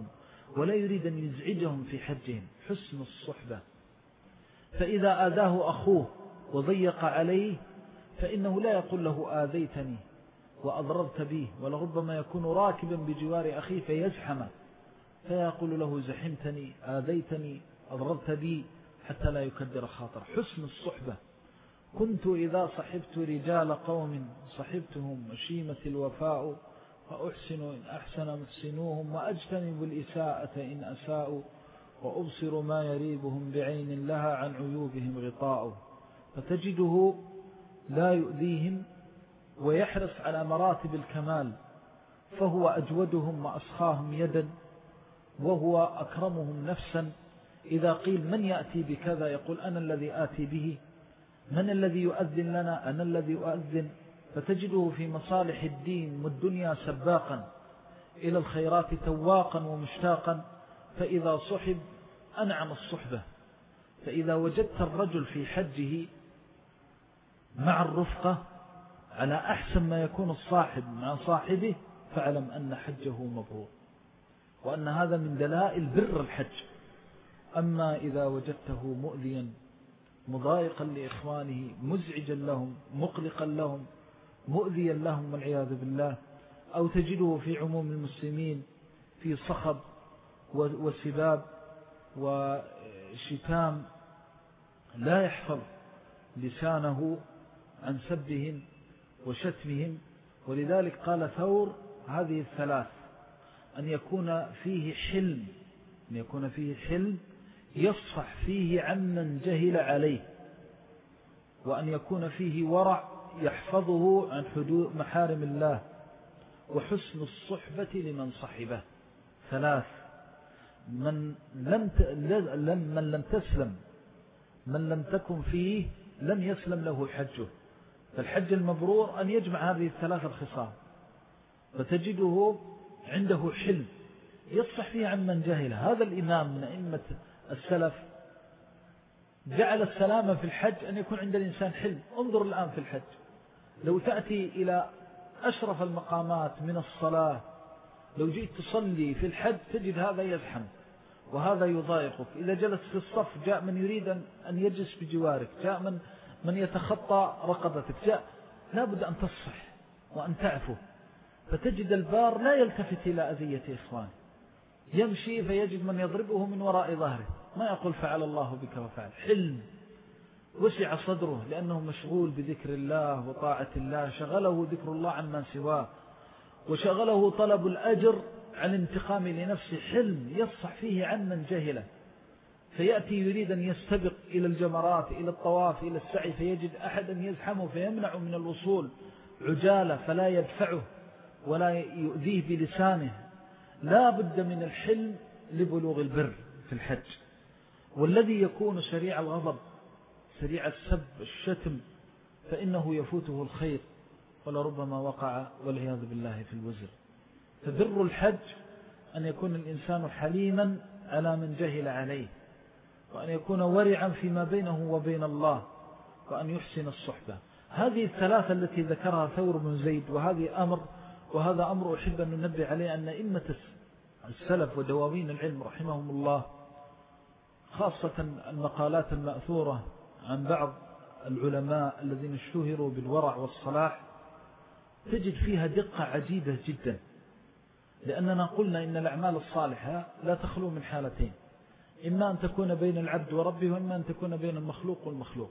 ولا يريد أن يزعجهم في حجهم. حسن الصحبة. فإذا آذاه أخوه وضيق عليه فإنه لا يقول له آذيتني وأضررت به، ولربما يكون راكبا بجوار أخيه فيزحمه فيقول له زحمتني آذيتني أضررت بي، حتى لا يكدر خاطر. حسن الصحبة. كنت إذا صحبت رجال قوم صحبتهم وشيمة الوفاء، فأحسن إن أحسن محسنوهم وأجتنب الإساءة إن أساءوا، وأبصر ما يريبهم بعين لها عن عيوبهم غطاء. فتجده لا يؤذيهم ويحرص على مراتب الكمال، فهو أجودهم وأسخاهم يدا وهو أكرمهم نفسا. إذا قيل من يأتي بكذا يقول أنا الذي آتي به. من الذي يؤذن لنا؟ أنا الذي أؤذن. فتجده في مصالح الدين والدنيا سباقا إلى الخيرات تواقا ومشتاقا. فإذا صحب أنعم الصحبة. فإذا وجدت الرجل في حجه مع الرفقة على أحسن ما يكون الصاحب مع صاحبه، فاعلم أن حجه مبرور، وأن هذا من دلائل بر الحج. أما إذا وجدته مؤذيا مضايقا لإخوانه مزعجا لهم مقلقا لهم مؤذيا لهم والعياذ بالله، أو تجده في عموم المسلمين في صخب وسباب وشتام لا يحفظ لسانه عن سبهم وشتمهم. ولذلك قال ثور هذه الثلاث: أن يكون فيه حلم يصفح فيه عمن جهل عليه، وأن يكون فيه ورع يحفظه عن حدود محارم الله، وحسن الصحبة لمن صحبه. ثلاث: من لم تكن فيه لم يسلم له حجه. فالحج المبرور أن يجمع هذه الثلاث الخصال. فتجده عنده حلم يصفح فيه عن من جهل. هذا الإمام من أئمة السلف جعل السلامة في الحج أن يكون عند الإنسان حلم. انظر الآن في الحج، لو تأتي إلى أشرف المقامات من الصلاة، لو جئت تصلي في الحج تجد هذا يزحم وهذا يضايقك. إذا جلس في الصف جاء من يريد أن يجلس بجوارك، جاء من يتخطى رقبتك، لا بد أن تصفح وأن تعفو. فتجد البار لا يلتفت إلى أذية إخوانه، يمشي فيجد من يضربه من وراء ظهره، ما يقول فعل الله بك وفعل. حلم، وسع صدره لأنه مشغول بذكر الله وطاعة الله، شغله ذكر الله عما سواه، وشغله طلب الأجر عن انتقام لنفسه. حلم يصفح فيه عن من جهله. فيأتي يريد أن يستبق إلى الجمرات، إلى الطواف، إلى السعي، فيجد أحدا يزحمه فيمنع من الوصول عجالة، فلا يدفعه ولا يؤذيه بلسانه. لا بد من الحلم لبلوغ البر في الحج. والذي يكون سريع الغضب سريع السب الشتم فإنه يفوته الخير ولربما وقع والعياذ بالله في الوزر. فبر الحج أن يكون الإنسان حليما على من جهل عليه، وأن يكون ورعا فيما بينه وبين الله، وأن يحسن الصحبة. هذه الثلاثة التي ذكرها ثور بن زيد، وهذا أمر أحب أن ننبه عليه، أن إمة السلف ودواوين العلم رحمهم الله، خاصة المقالات المأثورة عن بعض العلماء الذين اشتهروا بالورع والصلاح، تجد فيها دقة عجيبة جدا. لأننا قلنا إن الأعمال الصالحة لا تخلو من حالتين: إما أن تكون بين العبد وربه، وإما أن تكون بين المخلوق والمخلوق.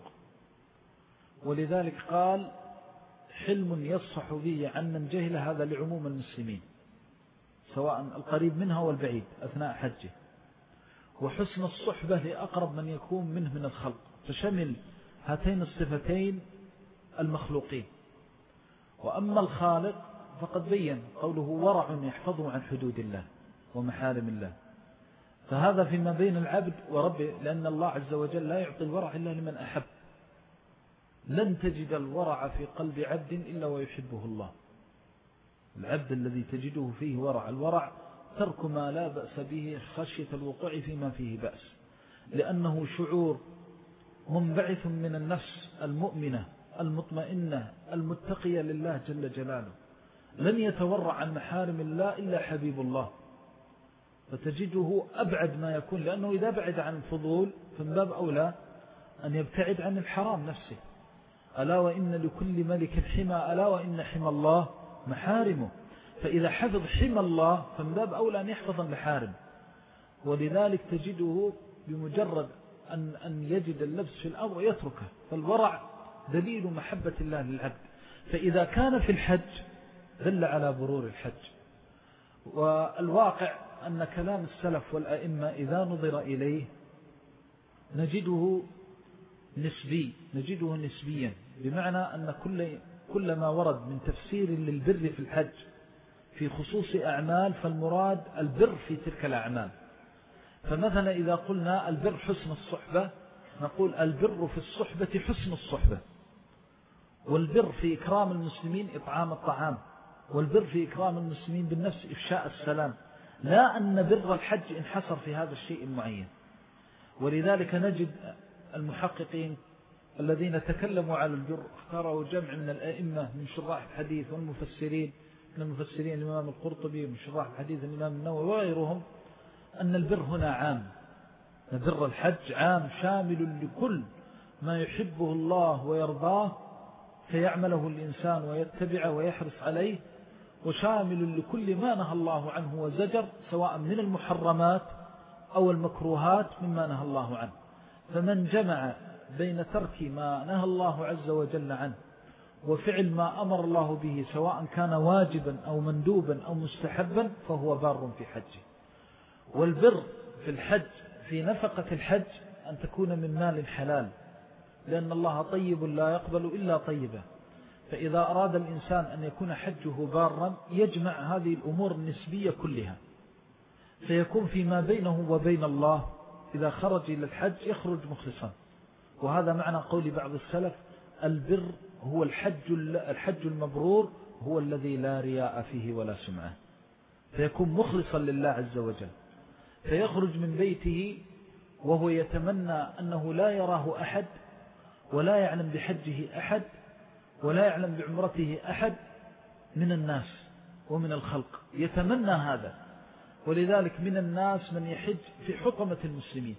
ولذلك قال حلم يصفح به عن من جهل، هذا لعموم المسلمين سواء القريب منها والبعيد أثناء حجه. وحسن الصحبة لأقرب من يكون منه من الخلق، فشمل هاتين الصفتين المخلوقين. وأما الخالق فقد بين قوله ورع يحفظه عن حدود الله ومحارم الله، فهذا فيما بين العبد وربه، لأن الله عز وجل لا يعطي الورع إلا لمن أحب. لن تجد الورع في قلب عبد إلا ويحبه الله. العبد الذي تجده فيه ورع، الورع ترك ما لا بأس به خشية الوقوع فيما فيه بأس، لأنه شعور منبعث من النفس المؤمنة المطمئنة المتقية لله جل جلاله. لن يتورع عن محارم الله إلا حبيب الله. فتجده أبعد ما يكون، لأنه إذا بعد عن الفضول فمن باب أولى أن يبتعد عن الحرام نفسه. ألا وإن لكل ملك حمى، ألا وإن حمى الله محارمه. فإذا حفظ حمى الله فمن باب أولى أن يحفظ المحارم. ولذلك تجده بمجرد أن يجد اللبس في الأمر يتركه، فالورع دليل محبة الله للعبد. فإذا كان في الحج دل على برور الحج. والواقع أن كلام السلف والأئمة إذا نظر إليه نجده نسبيا، بمعنى أن كل ما ورد من تفسير للبر في الحج في خصوص أعمال فالمراد البر في تلك الأعمال. فمثلا إذا قلنا البر حسن الصحبة نقول البر في الصحبة حسن الصحبة، والبر في إكرام المسلمين إطعام الطعام، والبر في إكرام المسلمين بالنفس إفشاء السلام، لا أن بر الحج انحصر في هذا الشيء المعين. ولذلك نجد المحققين الذين تكلموا على البر اختاروا جمع من الأئمة من شراح الحديث والمفسرين، من المفسرين الإمام القرطبي ومن شراح الحديث الإمام النووي وغيرهم، أن البر هنا عام، بر الحج عام شامل لكل ما يحبه الله ويرضاه فيعمله الإنسان ويتبع ويحرص عليه، وشامل لكل ما نهى الله عنه وزجر سواء من المحرمات أو المكروهات مما نهى الله عنه. فمن جمع بين ترك ما نهى الله عز وجل عنه وفعل ما أمر الله به سواء كان واجبا أو مندوبا أو مستحبا فهو بار في حجه. والبر في الحج في نفقة الحج أن تكون من مال حلال، لأن الله طيب لا يقبل إلا طيبا. فإذا أراد الإنسان أن يكون حجه بارا يجمع هذه الأمور النسبية كلها، فيكون فيما بينه وبين الله إذا خرج إلى الحج يخرج مخلصا. وهذا معنى قول بعض السلف البر هو الحج المبرور هو الذي لا رياء فيه ولا سمعة، فيكون مخلصا لله عز وجل، فيخرج من بيته وهو يتمنى أنه لا يراه أحد ولا يعلم بحجه أحد ولا يعلم بعمرته أحد من الناس ومن الخلق، يتمنى هذا. ولذلك من الناس من يحج في حطمة المسلمين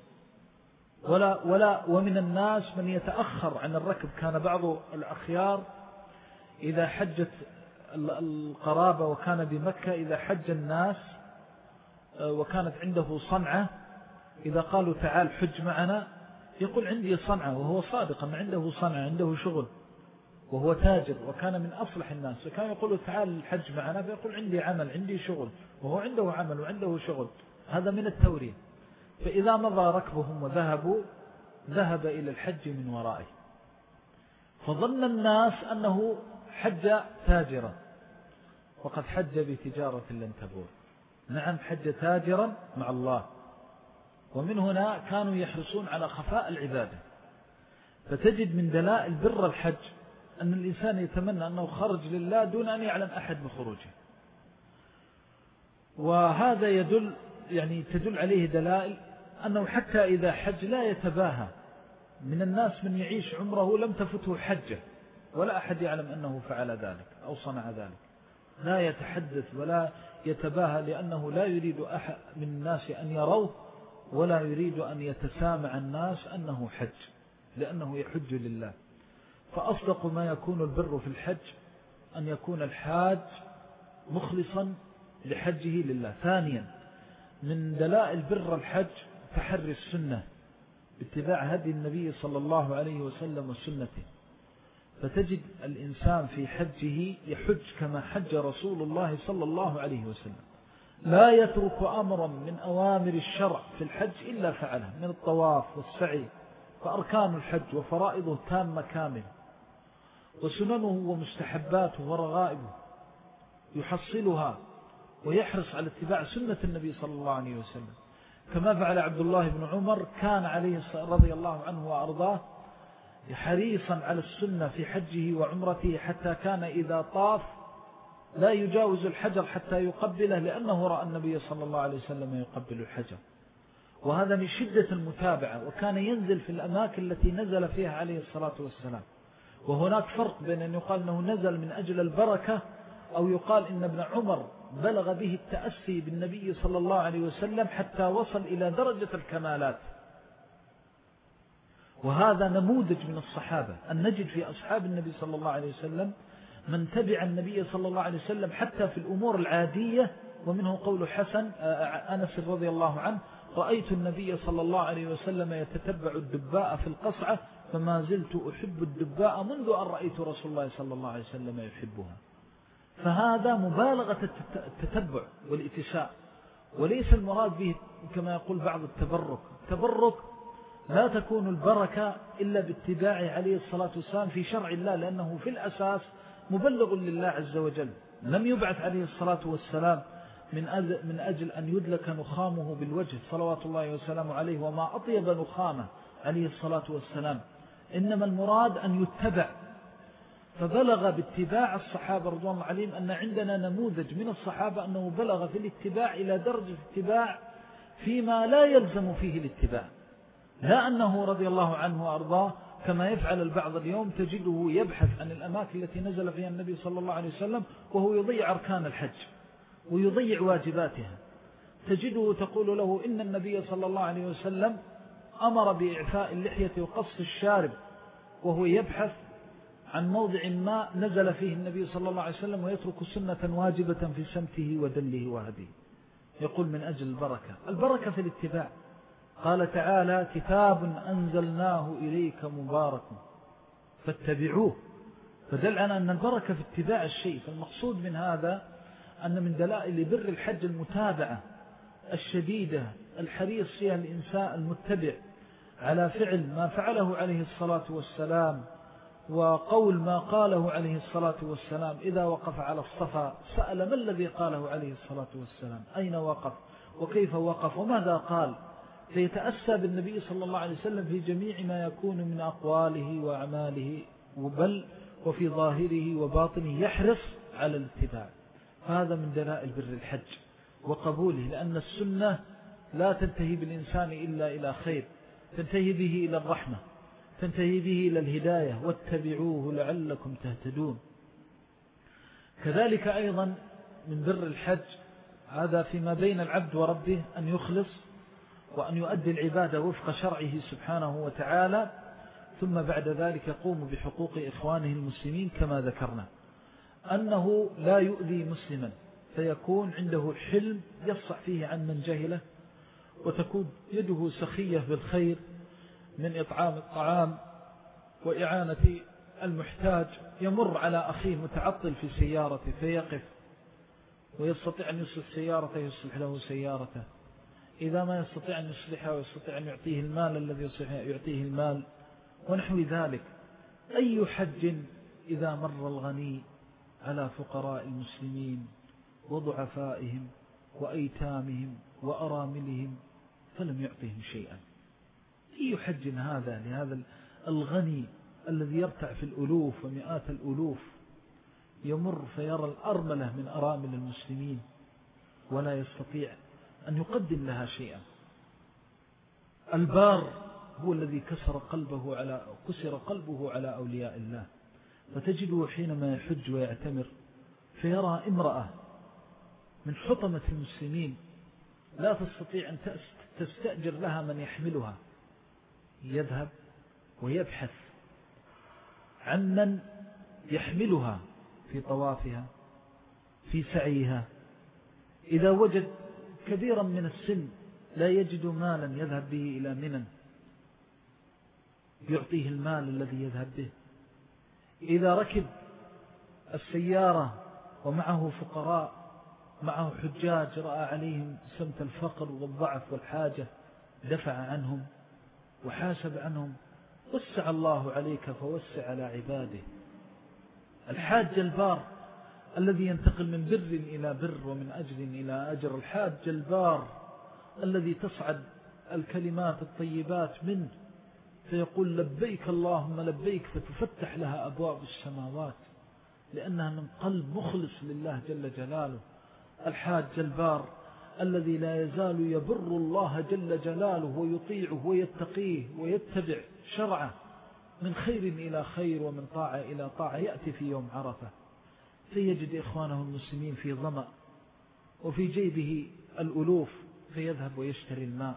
ومن الناس من يتأخر عن الركب. كان بعض الأخيار إذا حجت القرابة وكان بمكة إذا حج الناس وكانت عنده صنعة إذا قالوا تعال حج معنا يقول عندي صنعة، وهو صادق أن عنده صنعة عنده شغل وهو تاجر وكان من أصلح الناس، فكان يقول تعال الحج معنا فيقول عندي عمل عندي شغل، وهو عنده عمل وعنده شغل. هذا من التورية. فإذا مضى ركبهم وذهبوا ذهب إلى الحج من ورائه، فظن الناس أنه حج تاجرا، وقد حج بتجارة لن تبور. نعم حج تاجرا مع الله. ومن هنا كانوا يحرصون على خفاء العبادة. فتجد من دلائل بر الحج أن الإنسان يتمنى أنه خرج لله دون أن يعلم أحد بخروجه. وهذا تدل عليه دلائل أنه حتى إذا حج لا يتباهى. من الناس من يعيش عمره لم تفته حجة ولا أحد يعلم أنه فعل ذلك أو صنع ذلك، لا يتحدث ولا يتباهى لأنه لا يريد أحد من الناس أن يروه ولا يريد أن يتسامع الناس أنه حج، لأنه يحج لله. فأصدق ما يكون البر في الحج أن يكون الحاج مخلصا لحجه لله. ثانيا من دلائل بر الحج تحري السنة باتباع هدي النبي صلى الله عليه وسلم وسنته. فتجد الإنسان في حجه يحج كما حج رسول الله صلى الله عليه وسلم، لا يترك أمرا من أوامر الشرع في الحج إلا فعله من الطواف والسعي، فأركان الحج وفرائضه تامة كاملة، وسننه ومستحباته ورغائبه يحصلها ويحرص على اتباع سنة النبي صلى الله عليه وسلم، كما فعل عبد الله بن عمر كان عليه رضي الله عنه وأرضاه حريصا على السنة في حجه وعمرته، حتى كان إذا طاف لا يجاوز الحجر حتى يقبله، لأنه رأى النبي صلى الله عليه وسلم يقبل الحجر. وهذا من شدة المتابعة. وكان ينزل في الأماكن التي نزل فيها عليه الصلاة والسلام. وهناك فرق بين أن يقال أنه نزل من أجل البركة أو يقال إن ابن عمر بلغ به التأسي بالنبي صلى الله عليه وسلم حتى وصل إلى درجة الكمالات. وهذا نموذج من الصحابة، أن نجد في أصحاب النبي صلى الله عليه وسلم من تبع النبي صلى الله عليه وسلم حتى في الأمور العادية. ومنه قول حسن أنس رضي الله عنه: رأيت النبي صلى الله عليه وسلم يتتبع الدباء في القصعة فما زلت أحب الدباء منذ أن رأيت رسول الله صلى الله عليه وسلم يحبها. فهذا مبالغة التتبع والاتساء، وليس المراد به كما يقول بعض التبرك لا تكون البركة إلا باتباع عليه الصلاة والسلام في شرع الله، لأنه في الأساس مبلغ لله عز وجل، لم يبعث عليه الصلاة والسلام من أجل أن يدلك نخامه بالوجه صلوات الله وسلامه عليه، وما أطيب نخامه عليه الصلاة والسلام، إنما المراد أن يتبع. فبلغ باتباع الصحابة رضوان الله عليهم أن عندنا نموذج من الصحابة أنه بلغ في الاتباع إلى درجة اتباع فيما لا يلزم فيه الاتباع، لا أنه رضي الله عنه وأرضاه كما يفعل البعض اليوم، تجده يبحث عن الأماكن التي نزل فيها النبي صلى الله عليه وسلم وهو يضيع أركان الحج ويضيع واجباتها. تجده تقول له إن النبي صلى الله عليه وسلم أمر بإعفاء اللحية وقص الشارب، وهو يبحث عن موضع ما نزل فيه النبي صلى الله عليه وسلم ويترك سنة واجبة في سمته ودله وهديه. يقول من أجل البركة في الاتباع. قال تعالى: كتاب أنزلناه إليك مبارك فاتبعوه. فدل على أن البركة في اتباع الشيء. فالمقصود من هذا أن من دلائل بر الحج المتابعة الشديدة الحريص فيها الإنسان المتبع على فعل ما فعله عليه الصلاة والسلام، وقول ما قاله عليه الصلاة والسلام. إذا وقف على الصفا سأل ما الذي قاله عليه الصلاة والسلام، أين وقف وكيف وقف وماذا قال، فيتأسى بالنبي صلى الله عليه وسلم في جميع ما يكون من أقواله وأعماله، بل وفي ظاهره وباطنه يحرص على الاتباع. هذا من دلائل بر الحج وقبوله، لأن السنة لا تنتهي بالإنسان إلا إلى خير، تنتهي به إلى الرحمة، تنتهي به إلى الهداية، واتبعوه لعلكم تهتدون. كذلك أيضا من بر الحج هذا فيما بين العبد وربه أن يخلص وأن يؤدي العبادة وفق شرعه سبحانه وتعالى، ثم بعد ذلك يقوم بحقوق إخوانه المسلمين كما ذكرنا، أنه لا يؤذي مسلما، فيكون عنده حلم يصح فيه عن من جهله، وتكون يده سخية بالخير من إطعام الطعام وإعانة المحتاج. يمر على أخيه متعطل في سيارته فيقف، ويستطيع أن يصلح سيارته يصلح له سيارته، إذا ما يستطيع أن يصلحها ويستطيع أن يعطيه المال الذي يعطيه المال ونحو ذلك. أي حج إذا مر الغني على فقراء المسلمين وضعفائهم وأيتامهم وأراملهم فلم يعطيهم شيئا، أي حج هذا لهذا الغني الذي يرتع في الألوف ومئات الألوف، يمر فيرى الأرملة من أرامل المسلمين ولا يستطيع أن يقدم لها شيئا. البار هو الذي كسر قلبه على أولياء الله، فتجده حينما يحج ويعتمر فيرى امرأة من حطمة المسلمين لا تستطيع أن تستأجر لها من يحملها، يذهب ويبحث عن من يحملها في طوافها في سعيها. إذا وجد كبيرا من السن لا يجد مالا يذهب به إلى منى يعطيه المال الذي يذهب به. إذا ركب السيارة ومعه فقراء معه حجاج رأى عليهم سمت الفقر والضعف والحاجة دفع عنهم وحاسب عنهم. وسع الله عليك فوسع على عباده. الحاج البار الذي ينتقل من بر إلى بر ومن أجر إلى أجر، الحاج البار الذي تصعد الكلمات الطيبات منه فيقول لبيك اللهم لبيك، فتفتح لها أبواب السماوات لأنها من قلب مخلص لله جل جلاله. الحاج البار الذي لا يزال يبر الله جل جلاله ويطيعه ويتقيه ويتبع شرعه من خير إلى خير ومن طاعة إلى طاعة، يأتي في يوم عرفة فيجد إخوانه المسلمين في ظمأ وفي جيبه الألوف فيذهب ويشتري الماء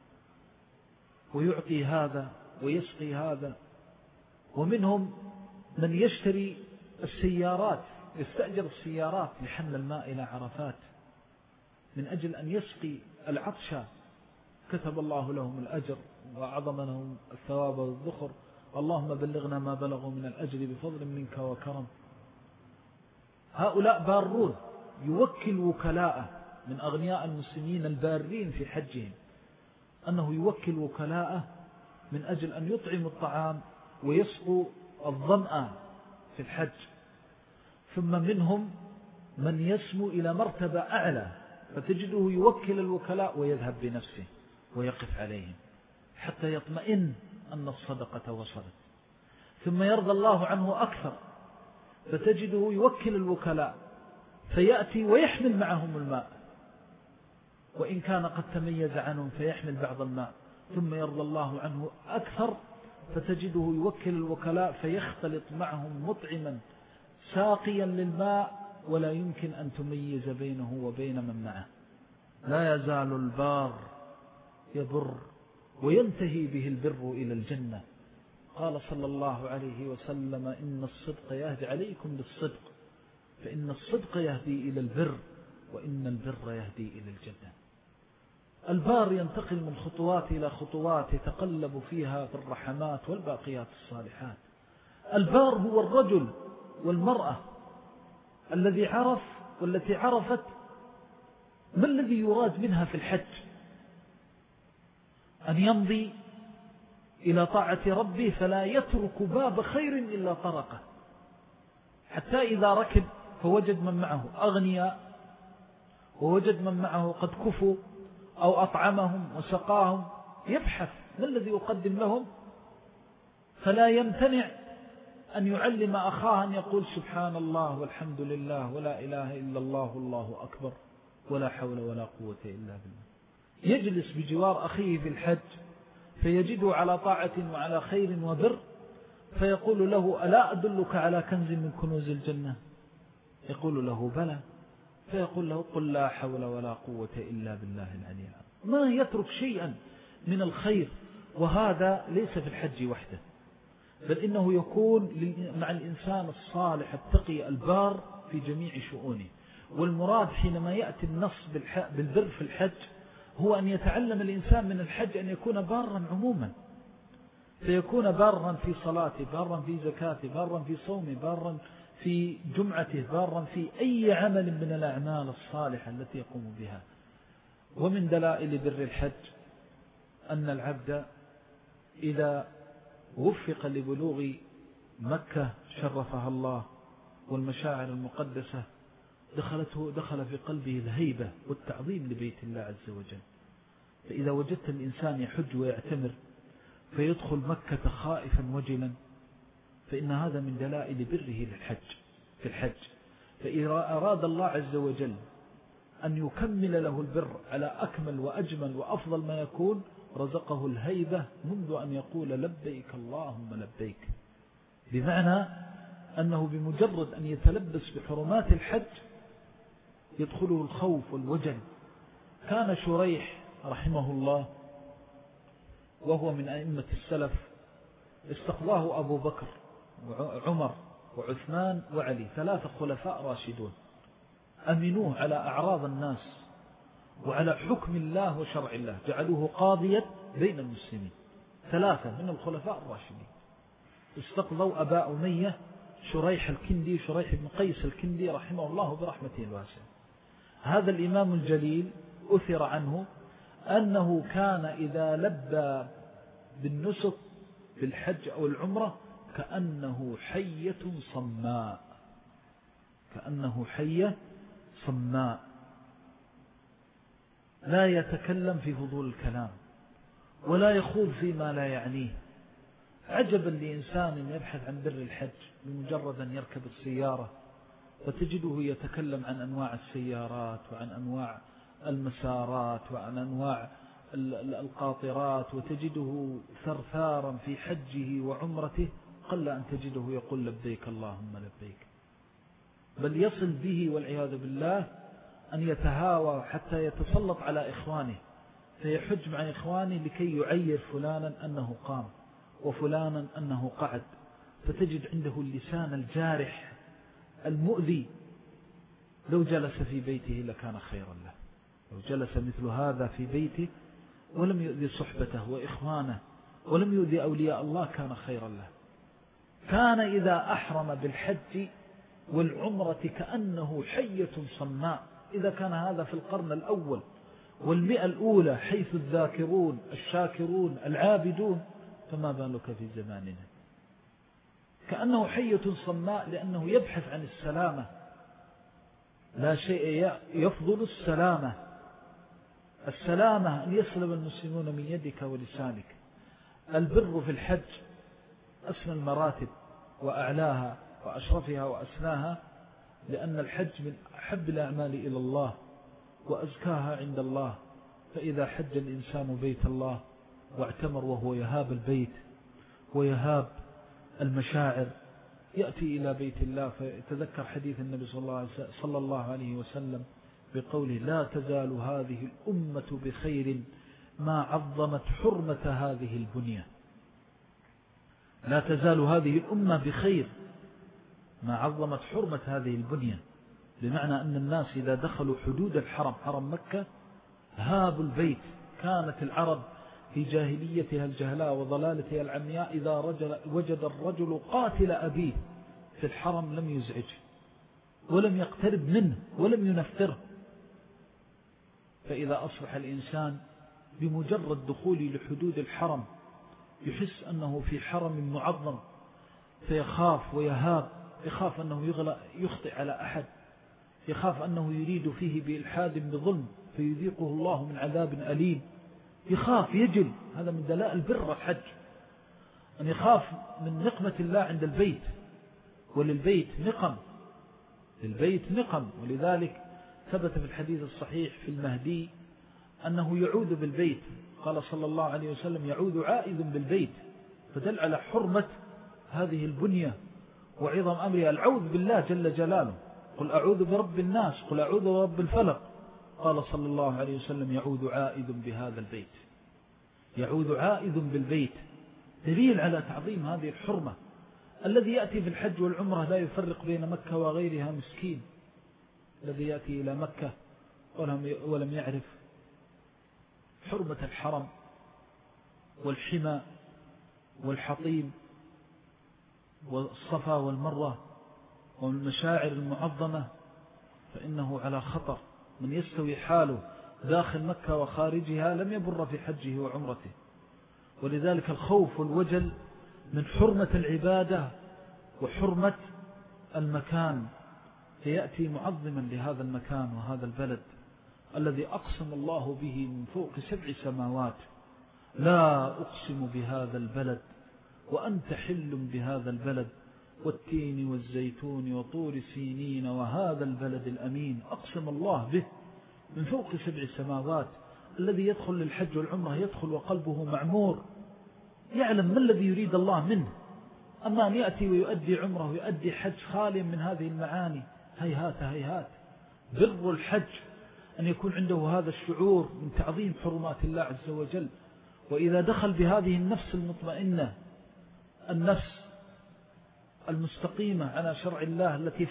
ويعطي هذا ويسقي هذا. ومنهم من يشتري السيارات، يستأجر السيارات لحمل الماء إلى عرفات من أجل أن يسقي العطشى، كتب الله لهم الأجر وأعظم لهم الثواب والذخر. اللهم بلغنا ما بلغوا من الأجر بفضل منك وكرم. هؤلاء بارون، يوكل وكلاءه من أغنياء المسلمين البارين في حجهم، أنه يوكل وكلاءه من أجل أن يطعم الطعام ويسقوا الظمأ في الحج. ثم منهم من يسمو إلى مرتبة أعلى، فتجده يوكل الوكلاء ويذهب بنفسه ويقف عليهم حتى يطمئن أن الصدقة وصلت، ثم يرضى الله عنه أكثر، فتجده يوكل الوكلاء فيأتي ويحمل معهم الماء، وإن كان قد تميز عنهم فيحمل بعض الماء، ثم يرضى الله عنه أكثر، فتجده يوكل الوكلاء فيختلط معهم مطعما ساقيا للماء، ولا يمكن أن تميز بينه وبين من معه. لا يزال البار يبر وينتهي به البر إلى الجنة. قال صلى الله عليه وسلم: إن الصدق يهدي عليكم بالصدق، فإن الصدق يهدي إلى البر، وإن البر يهدي إلى الجنة. البار ينتقل من خطوات إلى خطوات يتقلب فيها في الرحمات والباقيات الصالحات. البار هو الرجل والمرأة الذي عرف والتي عرفت ما الذي يراد منها في الحج، أن يمضي إلى طاعة ربه فلا يترك باب خير إلا طرقه، حتى إذا ركب فوجد من معه أغنياء ووجد من معه قد كفوا أو أطعمهم وسقاهم، يبحث ما الذي يقدم لهم، فلا يمتنع أن يعلم أخاه أن يقول سبحان الله والحمد لله ولا إله إلا الله والله أكبر ولا حول ولا قوة إلا بالله. يجلس بجوار أخيه في الحج فيجده على طاعة وعلى خير وبر، فيقول له: ألا أدلك على كنز من كنوز الجنة؟ يقول له: بلى. فيقول له: قل لا حول ولا قوة إلا بالله العلي العظيم. ما يترك شيئا من الخير. وهذا ليس في الحج وحده، بل إنه يكون مع الإنسان الصالح التقي البار في جميع شؤونه. والمراد حينما يأتي النص بالبر في الحج هو أن يتعلم الإنسان من الحج أن يكون بارا عموما، فيكون بارا في صلاته، بارا في زكاته، بارا في صومه، بارا في جمعته، بارا في أي عمل من الأعمال الصالحة التي يقوم بها. ومن دلائل بر الحج أن العبد إذا وفق لبلوغ مكة شرفها الله والمشاعر المقدسة دخل في قلبه الهيبة والتعظيم لبيت الله عز وجل. فإذا وجدت الإنسان يحج ويعتمر فيدخل مكة خائفا وجلا، فإن هذا من دلائل بره في الحج. فإذا أراد الله عز وجل أن يكمل له البر على أكمل وأجمل وأفضل ما يكون، رزقه الهيبة منذ أن يقول لبيك اللهم لبيك، بمعنى أنه بمجرد أن يتلبس بحرمات الحج يدخله الخوف والوجل. كان شريح رحمه الله وهو من أئمة السلف استقضاه أبو بكر وعمر وعثمان وعلي، 3 خلفاء راشدون، أمنوه على أعراض الناس وعلى حكم الله وشرع الله، جعلوه قاضيا بين المسلمين. 3 من الخلفاء الراشدين استقضوا أبا أمية شريح الكندي، شريح بن قيس الكندي رحمه الله برحمته الواسعة. هذا الإمام الجليل أثر عنه أنه كان إذا لبى بالنسك في الحج أو العمرة كأنه حية صماء، كأنه حية صماء، لا يتكلم في فضول الكلام ولا يخوض فيما لا يعنيه. عجبا لإنسان يبحث عن بر الحج بمجرد أن يركب السيارة وتجده يتكلم عن أنواع السيارات وعن أنواع المسارات وعن أنواع القاطرات، وتجده ثرثارا في حجه وعمرته، قل أن تجده يقول لبيك اللهم لبيك. بل يصل به والعياذ بالله أن يتهاوى حتى يتسلط على إخوانه، فيحج مع إخوانه لكي يعير فلانا أنه قام وفلانا أنه قعد، فتجد عنده اللسان الجارح المؤذي. لو جلس في بيته لكان خيرا له، لو جلس مثل هذا في بيته ولم يؤذي صحبته وإخوانه ولم يؤذي أولياء الله كان خيرا له. كان إذا أحرم بالحج والعمرة كأنه حية صماء. إذا كان هذا في القرن الأول والمئة الأولى حيث الذاكرون الشاكرون العابدون، فما بالك في زماننا؟ كأنه حية صماء، لأنه يبحث عن السلامة. لا شيء يفضل السلامة. السلامة أن يسلم المسلمون من يدك ولسانك. البر في الحج أسمى المراتب وأعلاها وأشرفها وأسناها، لأن الحج من أحب الأعمال إلى الله وأزكاها عند الله. فإذا حج الإنسان بيت الله واعتمر وهو يهاب البيت ويهاب المشاعر، يأتي إلى بيت الله فيتذكر حديث النبي صلى الله عليه وسلم بقوله: لا تزال هذه الأمة بخير ما عظمت حرمة هذه البنية. لا تزال هذه الأمة بخير ما عظمت حرمة هذه البنية، بمعنى أن الناس إذا دخلوا حدود الحرم، حرم مكة، هابوا البيت. كانت العرب في جاهليتها الجهلاء وضلالتها العمياء إذا وجد الرجل قاتل أبيه في الحرم لم يزعجه ولم يقترب منه ولم ينفره. فإذا أصبح الإنسان بمجرد دخول لحدود الحرم يحس أنه في حرم معظم، فيخاف ويهاب، يخاف أنه يخطئ على أحد، يخاف أنه يريد فيه بإلحاد بظلم فيذيقه الله من عذاب أليم، يخاف يجل. هذا من دلائل بر الحج، أن يخاف من نقمة الله عند البيت. وللبيت نقم، للبيت نقم. ولذلك ثبت في الحديث الصحيح في المهدي أنه يعود بالبيت، قال صلى الله عليه وسلم: يعود عائد بالبيت، فدل على حرمة هذه البنية وعظم أمرها. العوذ بالله جل جلاله: قل أعوذ برب الناس، قل أعوذ برب الفلق. قال صلى الله عليه وسلم: يعود عائد بهذا البيت، يعود عائد بالبيت. دليل على تعظيم هذه الحرمة. الذي يأتي في الحج والعمرة لا يفرق بين مكة وغيرها مسكين، الذي يأتي إلى مكة ولم يعرف حرمة الحرم والحمى والحطيم والصفا والمروة والمشاعر المعظمة فإنه على خطر. من يستوي حاله داخل مكة وخارجها لم يبر في حجه وعمرته. ولذلك الخوف والوجل من حرمة العبادة وحرمة المكان، فيأتي معظما لهذا المكان وهذا البلد الذي أقسم الله به من فوق 7 سماوات: لا أقسم بهذا البلد وأنت حل بهذا البلد والتين والزيتون وطور سينين وهذا البلد الأمين. أقسم الله به من فوق 7 سماوات. الذي يدخل للحج والعمرة يدخل وقلبه معمور، يعلم ما الذي يريد الله منه. أما أن يأتي ويؤدي عمره ويؤدي حج خاليا من هذه المعاني، هيهات هيهات. بر الحج أن يكون عنده هذا الشعور من تعظيم حرمات الله عز وجل. وإذا دخل بهذه النفس المطمئنة، النفس المستقيمة على شرع الله، التي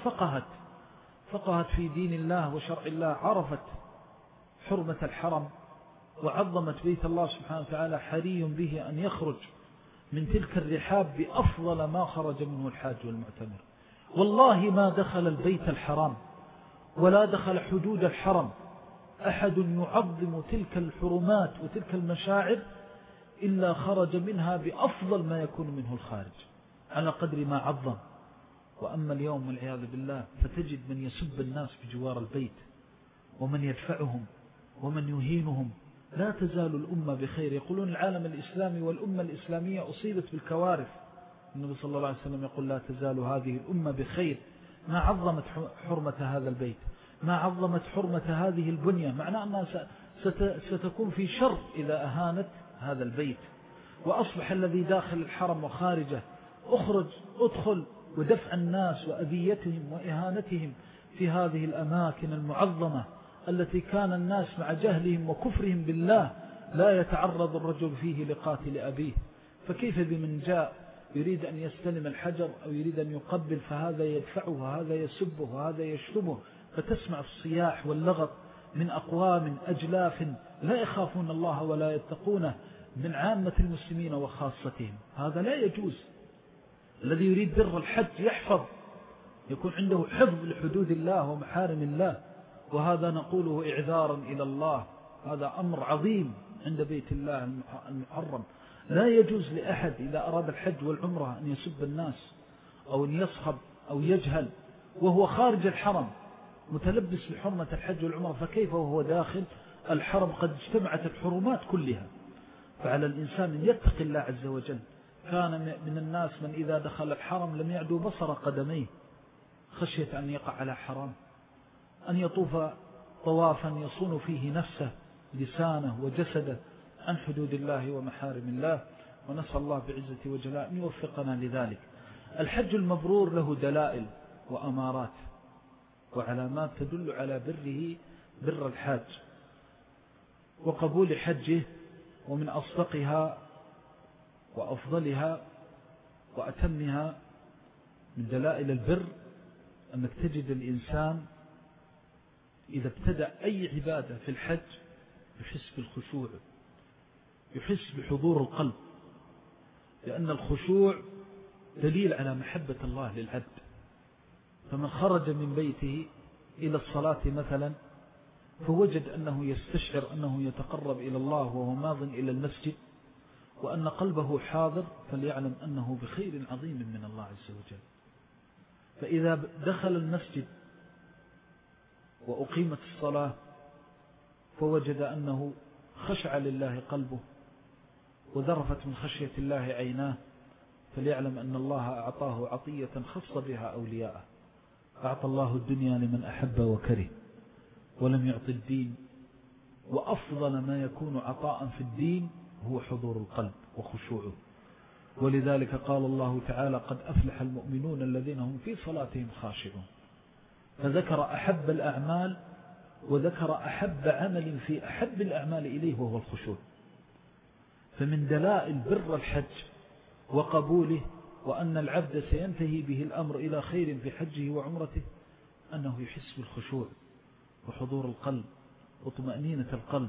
فقهت في دين الله وشرع الله، عرفت حرمة الحرم وعظمت بيت الله سبحانه وتعالى، حري به أن يخرج من تلك الرحاب بأفضل ما خرج منه الحاج والمعتمر. والله ما دخل البيت الحرام ولا دخل حدود الحرم أحد يعظم تلك الحرمات وتلك المشاعر إلا خرج منها بأفضل ما يكون منه الخارج على قدر ما عظم. وأما اليوم والعياذ بالله فتجد من يسب الناس بجوار البيت ومن يدفعهم ومن يهينهم. لا تزال الأمة بخير. يقولون العالم الإسلامي والأمة الإسلامية أصيبت بالكوارث. النبي صلى الله عليه وسلم يقول: لا تزال هذه الأمة بخير ما عظمت حرمة هذا البيت، ما عظمت حرمة هذه البنية. معناه أنها ستكون في شر إذا أهانت هذا البيت. وأصبح الذي داخل الحرم وخارجه أخرج أدخل، ودفع الناس وأذيتهم وإهانتهم في هذه الأماكن المعظمة التي كان الناس مع جهلهم وكفرهم بالله لا يتعرض الرجل فيه لقاتل أبيه، فكيف بمن جاء يريد أن يستلم الحجر أو يريد أن يقبل، فهذا يدفعه وهذا يسبه وهذا يشتمه، فتسمع الصياح واللغط من أقوام أجلاف لا يخافون الله ولا يتقونه من عامة المسلمين وخاصتهم. هذا لا يجوز. الذي يريد بر الحج يحفظ، يكون عنده حفظ لحدود الله ومحارم الله، وهذا نقوله إعذارا إلى الله. هذا أمر عظيم عند بيت الله المحرم. لا يجوز لأحد إذا أراد الحج والعمرة أن يسب الناس أو أن يصخب أو يجهل وهو خارج الحرم متلبس بحرمة الحج والعمرة، فكيف وهو داخل الحرم قد اجتمعت الحرمات كلها. فعلى الإنسان أن يتقي الله عز وجل. كان من الناس من إذا دخل الحرم لم يعدو بصر قدميه خشية أن يقع على حرام، أن يطوف طوافا يصون فيه نفسه لسانه وجسده عن حدود الله ومحارم الله، ونسأل الله بعزة وجلاله أن يوفقنا لذلك. الحج المبرور له دلائل وأمارات وعلامات تدل على بر الحاج وقبول حجه، ومن أصدقها وأفضلها وأتمها من دلائل البر أنك تجد الإنسان إذا ابتدأ أي عبادة في الحج يحس بالخشوع، يحس بحضور القلب، لأن الخشوع دليل على محبة الله للعبد. فمن خرج من بيته إلى الصلاة مثلا فوجد أنه يستشعر أنه يتقرب إلى الله وهو ماض إلى المسجد وأن قلبه حاضر، فليعلم أنه بخير عظيم من الله عز وجل. فإذا دخل المسجد وأقيمت الصلاة فوجد أنه خشع لله قلبه وذرفت من خشية الله عيناه، فليعلم أن الله أعطاه عطية خص بها أولياءه. أعطى الله الدنيا لمن أحب وكره، ولم يعط الدين، وأفضل ما يكون عطاء في الدين هو حضور القلب وخشوعه. ولذلك قال الله تعالى: قد أفلح المؤمنون الذين هم في صلاتهم خاشعون. فذكر أحب الأعمال وذكر أحب عمل في أحب الأعمال إليه وهو الخشوع. فمن دلائل بر الحج وقبوله وأن العبد سينتهي به الأمر إلى خير في حجه وعمرته أنه يحس بالخشوع وحضور القلب وطمأنينة القلب.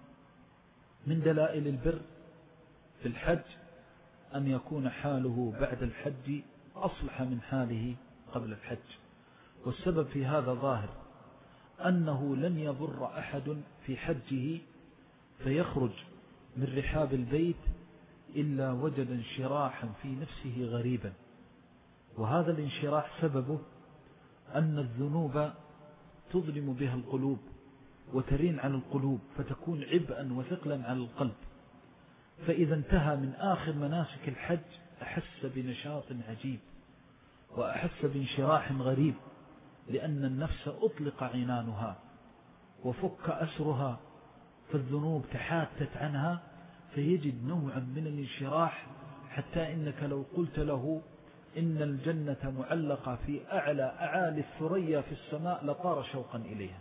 من دلائل البر في الحج أن يكون حاله بعد الحج أصلح من حاله قبل الحج. والسبب في هذا ظاهر، أنه لن يضر أحد في حجه فيخرج من رحاب البيت إلا وجد انشراحا في نفسه غريبا، وهذا الانشراح سببه أن الذنوب تظلم بها القلوب وترين على القلوب فتكون عبئا وثقلا على القلب. فإذا انتهى من آخر مناسك الحج أحس بنشاط عجيب وأحس بانشراح غريب، لأن النفس أطلق عنانها وفك أسرها، فالذنوب تحاتت عنها، فيجد نوعا من الانشراح، حتى إنك لو قلت له إن الجنة معلقة في أعلى أعالي الثريا في السماء لطار شوقا إليها.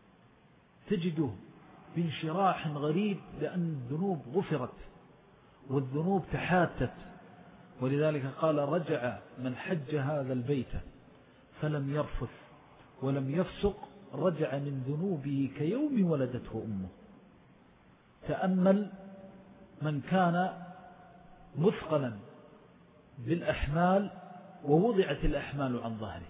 تجده بانشراح غريب، لأن الذنوب غفرت والذنوب تحاتت. ولذلك قال: رجع من حج هذا البيت فلم يرفث ولم يفسق رجع من ذنوبه كيوم ولدته أمه. تأمل من كان مثقلا بالأحمال ووضعت الأحمال عن ظهره،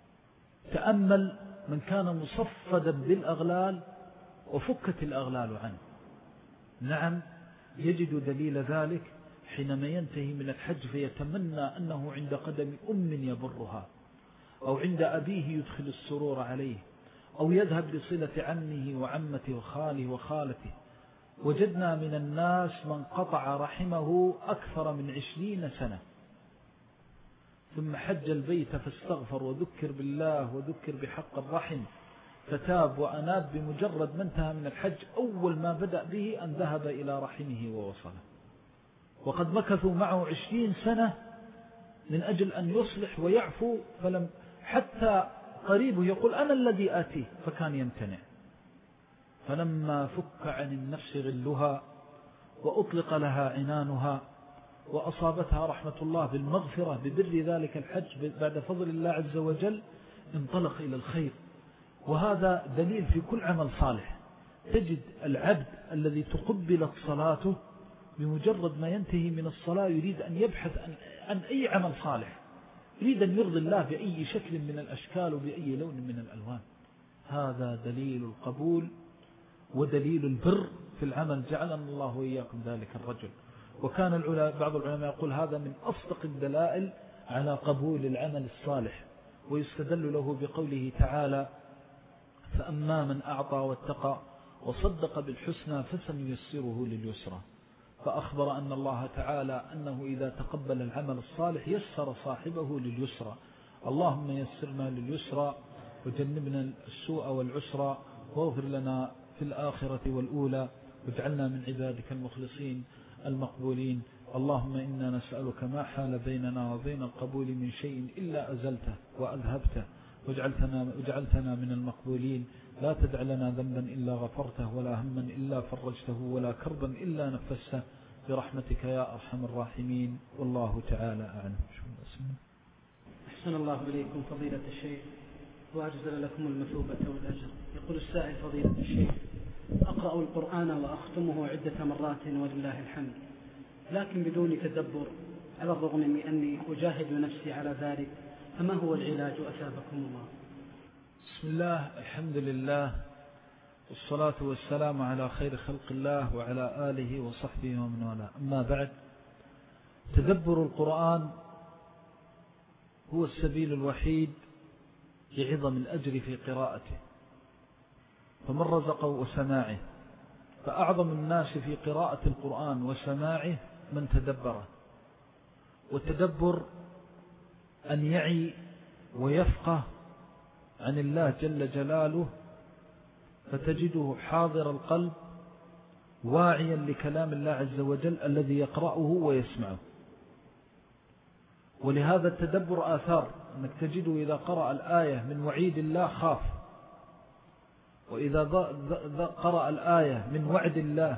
تأمل من كان مصفدا بالأغلال وفكت الأغلال عنه. نعم، يجد دليل ذلك حينما ينتهي من الحج فيتمنى أنه عند قدم أم يبرها، أو عند أبيه يدخل السرور عليه، أو يذهب لصلة عمه وعمته وخاله وخالته. وجدنا من الناس من قطع رحمه أكثر من 20 سنة، ثم حج البيت فاستغفر وذكر بالله وذكر بحق الرحم فتاب وأناب. بمجرد ما انتهى من الحج أول ما بدأ به أن ذهب إلى رحمه ووصله، وقد مكثوا معه 20 سنة من أجل أن يصلح ويعفو، فلم حتى قريبه يقول: أنا الذي آتيه، فكان يمتنع. فلما فك عن النفس غلها وأطلق لها عنانها وأصابتها رحمة الله بالمغفرة ببر ذلك الحج بعد فضل الله عز وجل، انطلق إلى الخير. وهذا دليل في كل عمل صالح. تجد العبد الذي تقبلت صلاته بمجرد ما ينتهي من الصلاة يريد أن يبحث عن أي عمل صالح، يريد أن يرضي الله بأي شكل من الأشكال وبأي لون من الألوان. هذا دليل القبول ودليل البر في العمل، جعلنا الله وإياكم ذلك الرجل. وكان بعض العلماء يقول هذا من أصدق الدلائل على قبول العمل الصالح، ويستدل له بقوله تعالى: فأما من أعطى واتقى وصدق بالحسنى فسنيسره لليسرى. فأخبر أن الله تعالى أنه إذا تقبل العمل الصالح يسر صاحبه لليسرى. اللهم يسرنا لليسرى وجنبنا السوء والعسرى، واغفر لنا في الآخرة والأولى، واجعلنا من عبادك المخلصين المقبولين. اللهم إنا نسألك ما حال بيننا وبين القبول من شيء إلا أزلته وأذهبته، وجعلتنا من المقبولين. لا تدع لنا ذنبا إلا غفرته، ولا هما إلا فرجته، ولا كربا إلا نفسته، برحمتك يا أرحم الراحمين. والله تعالى أعلم. أحسن الله إليكم فضيلة الشيخ، وأجزل لكم المثوبة والأجر. يقول السائل: فضيلة الشيخ، أقرأ القرآن وأختمه عدة مرات ولله الحمد، لكن بدون تدبر، على الرغم من أني أجاهد نفسي على ذلك، فما هو العلاج أثابكم الله؟ بسم الله، الحمد لله، والصلاة والسلام على خير خلق الله وعلى آله وصحبه ومن والاه. أما بعد، تدبر القرآن هو السبيل الوحيد لعظم الأجر في قراءته، فمن رزقه وسماعه، فأعظم الناس في قراءة القرآن وسماعه من تدبره. والتدبر أن يعي ويفقه عن الله جل جلاله، فتجده حاضر القلب واعيا لكلام الله عز وجل الذي يقرأه ويسمعه. ولهذا التدبر آثار، أنك تجده إذا قرأ الآية من وعيد الله خاف، وإذا قرأ الآية من وعد الله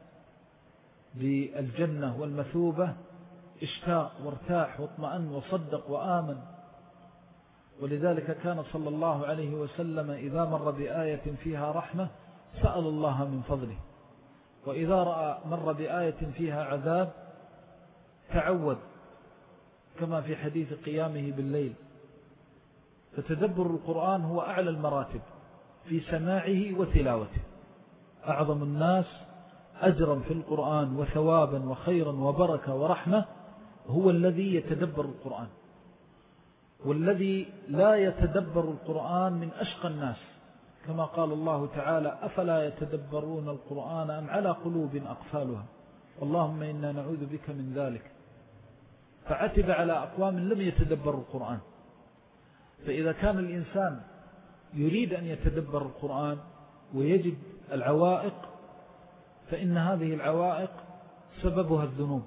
بالجنة والمثوبة اشتاق وارتاح واطمأن وصدق وآمن. ولذلك كان صلى الله عليه وسلم إذا مر بآية فيها رحمة سأل الله من فضله، وإذا مر بآية فيها عذاب تعود، كما في حديث قيامه بالليل. فتدبر القرآن هو أعلى المراتب في سماعه وتلاوته. أعظم الناس أجرا في القرآن وثوابا وخيرا وبركة ورحمة هو الذي يتدبر القرآن. والذي لا يتدبر القرآن من أشقى الناس، كما قال الله تعالى: أفلا يتدبرون القرآن أم على قلوب أقفالها، اللهم إنا نعوذ بك من ذلك. فعتب على أقوام لم يتدبروا القرآن. فإذا كان الإنسان يريد أن يتدبر القرآن ويجد العوائق، فإن هذه العوائق سببها الذنوب.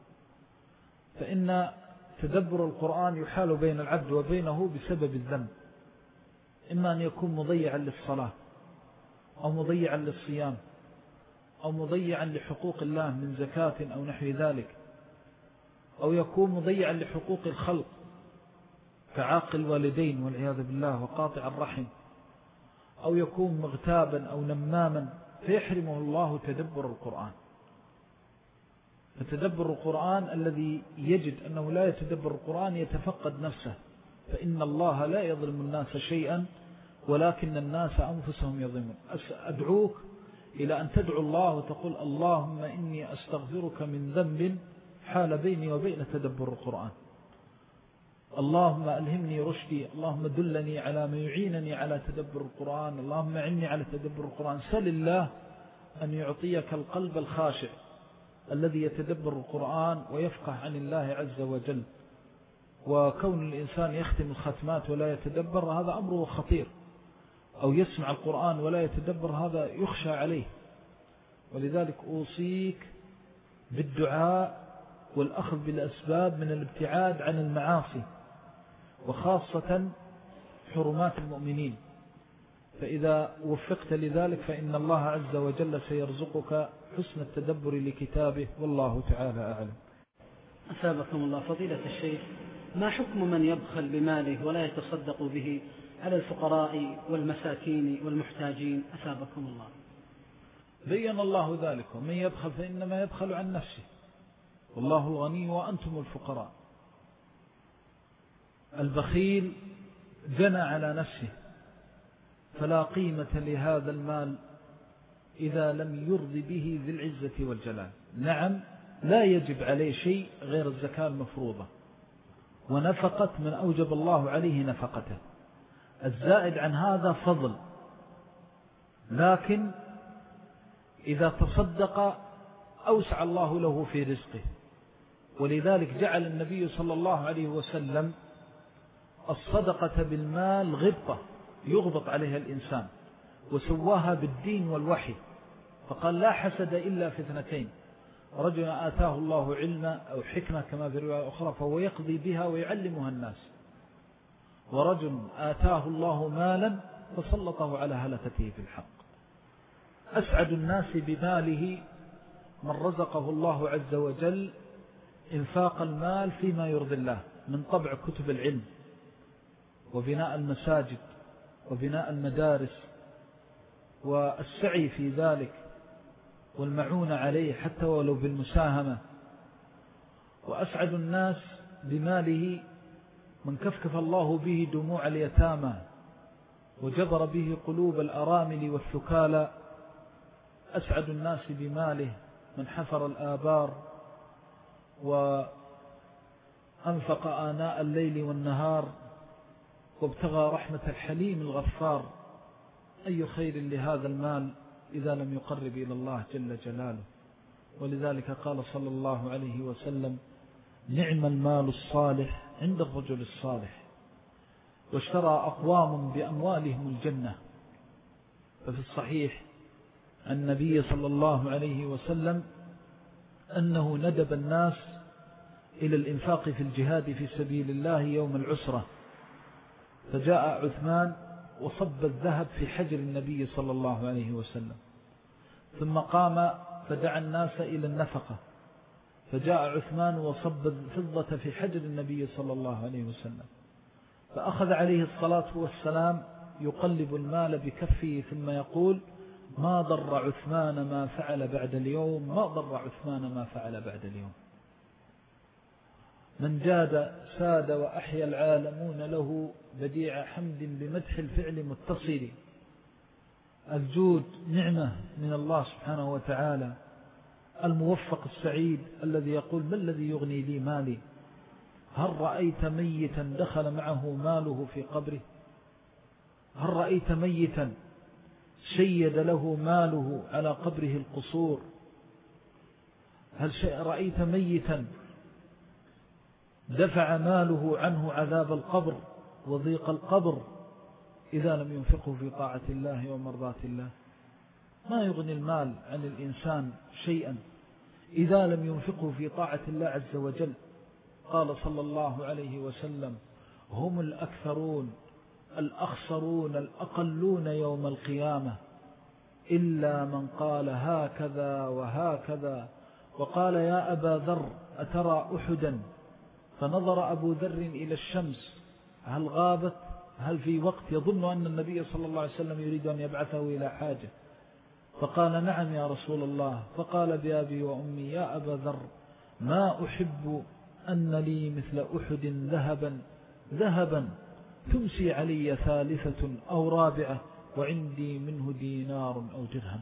فإن تدبر القرآن يحال بين العبد وبينه بسبب الذنب، إما أن يكون مضيعا للصلاة، أو مضيعا للصيام، أو مضيعا لحقوق الله من زكاة أو نحو ذلك، أو يكون مضيعا لحقوق الخلق كعاق الوالدين والعياذ بالله وقاطع الرحم، أو يكون مغتابا أو نماما فيحرمه الله تدبر القرآن. فتدبر القرآن الذي يجد أنه لا يتدبر القرآن يتفقد نفسه، فإن الله لا يظلم الناس شيئا ولكن الناس أنفسهم يظلمون. أدعوك إلى أن تدعو الله وتقول: اللهم إني أستغفرك من ذنب حال بيني وبين تدبر القرآن، اللهم ألهمني رشدي، اللهم دلني على ما يعينني على تدبر القرآن، اللهم أعني على تدبر القرآن. سل الله أن يعطيك القلب الخاشع الذي يتدبر القرآن ويفقه عن الله عز وجل. وكون الإنسان يختم الختمات ولا يتدبر هذا أمره خطير، أو يسمع القرآن ولا يتدبر هذا يخشى عليه. ولذلك أوصيك بالدعاء والأخذ بالأسباب من الابتعاد عن المعاصي، وخاصة حرمات المؤمنين. فإذا وفقت لذلك فإن الله عز وجل سيرزقك حسن التدبر لكتابه، والله تعالى أعلم. أثابكم الله. فضيلة الشيخ، ما حكم من يبخل بماله ولا يتصدق به على الفقراء والمساكين والمحتاجين؟ أثابكم الله. بين الله ذلك: ومن يبخل فإنما يبخل عن نفسه والله الغني وأنتم الفقراء. البخيل جنى على نفسه، فلا قيمة لهذا المال إذا لم يرضي به ذي العزة والجلال. نعم، لا يجب عليه شيء غير الزكاة المفروضة ونفقة من أوجب الله عليه نفقته، الزائد عن هذا فضل، لكن إذا تصدق أوسع الله له في رزقه. ولذلك جعل النبي صلى الله عليه وسلم الصدقة بالمال غبطة يغبط عليها الإنسان، وسواها بالدين والوحي، فقال: لا حسد إلا في اثنتين: رجل آتاه الله علما أو حكمة كما في رواية أخرى فهو يقضي بها ويعلمها الناس، ورجل آتاه الله مالا فسلطه على هلكته في الحق. أسعد الناس بماله من رزقه الله عز وجل إنفاق المال فيما يرضي الله، من طبع كتب العلم وبناء المساجد وبناء المدارس والسعي في ذلك والمعونة عليه حتى ولو بالمساهمة. وأسعد الناس بماله من كفكف الله به دموع اليتامى وجبر به قلوب الأرامل والثكالى. أسعد الناس بماله من حفر الآبار وأنفق آناء الليل والنهار وابتغى رحمة الحليم الغفار. أي خير لهذا المال إذا لم يقرب إلى الله جل جلاله. ولذلك قال صلى الله عليه وسلم: نعم المال الصالح عند الرجل الصالح. واشترى أقوام بأموالهم الجنة. ففي الصحيح عن النبي صلى الله عليه وسلم أنه ندب الناس إلى الإنفاق في الجهاد في سبيل الله يوم العسرة، فجاء عثمان وصب الذهب في حجر النبي صلى الله عليه وسلم، ثم قام فدعا الناس إلى النفقة، فجاء عثمان وصب الفضة في حجر النبي صلى الله عليه وسلم، فأخذ عليه الصلاة والسلام يقلب المال بكفه ثم يقول: ما ضر عثمان ما فعل بعد اليوم، ما ضر عثمان ما فعل بعد اليوم. من جاد ساد وأحيا العالمون له بديع حمد بمدح الفعل متصل. الجود نعمة من الله سبحانه وتعالى. الموفق السعيد الذي يقول: ما الذي يغني لي مالي؟ هل رأيت ميتا دخل معه ماله في قبره؟ هل رأيت ميتا شيد له ماله على قبره القصور؟ هل رأيت ميتا دفع ماله عنه عذاب القبر وضيق القبر إذا لم ينفقه في طاعة الله ومرضاة الله؟ ما يغني المال عن الإنسان شيئا إذا لم ينفقه في طاعة الله عز وجل. قال صلى الله عليه وسلم: هم الأكثرون الأخسرون الأقلون يوم القيامة إلا من قال هكذا وهكذا. وقال: يا أبا ذر أترى أحدا؟ فنظر أبو ذر إلى الشمس هل غابت، هل في وقت يظن أن النبي صلى الله عليه وسلم يريد أن يبعثه إلى حاجة، فقال: نعم يا رسول الله. فقال بأبي وأمي يا أبا ذر ما أحب أن لي مثل أحد ذهبا تمسي علي ثالثة أو رابعة وعندي منه دينار أو درهم.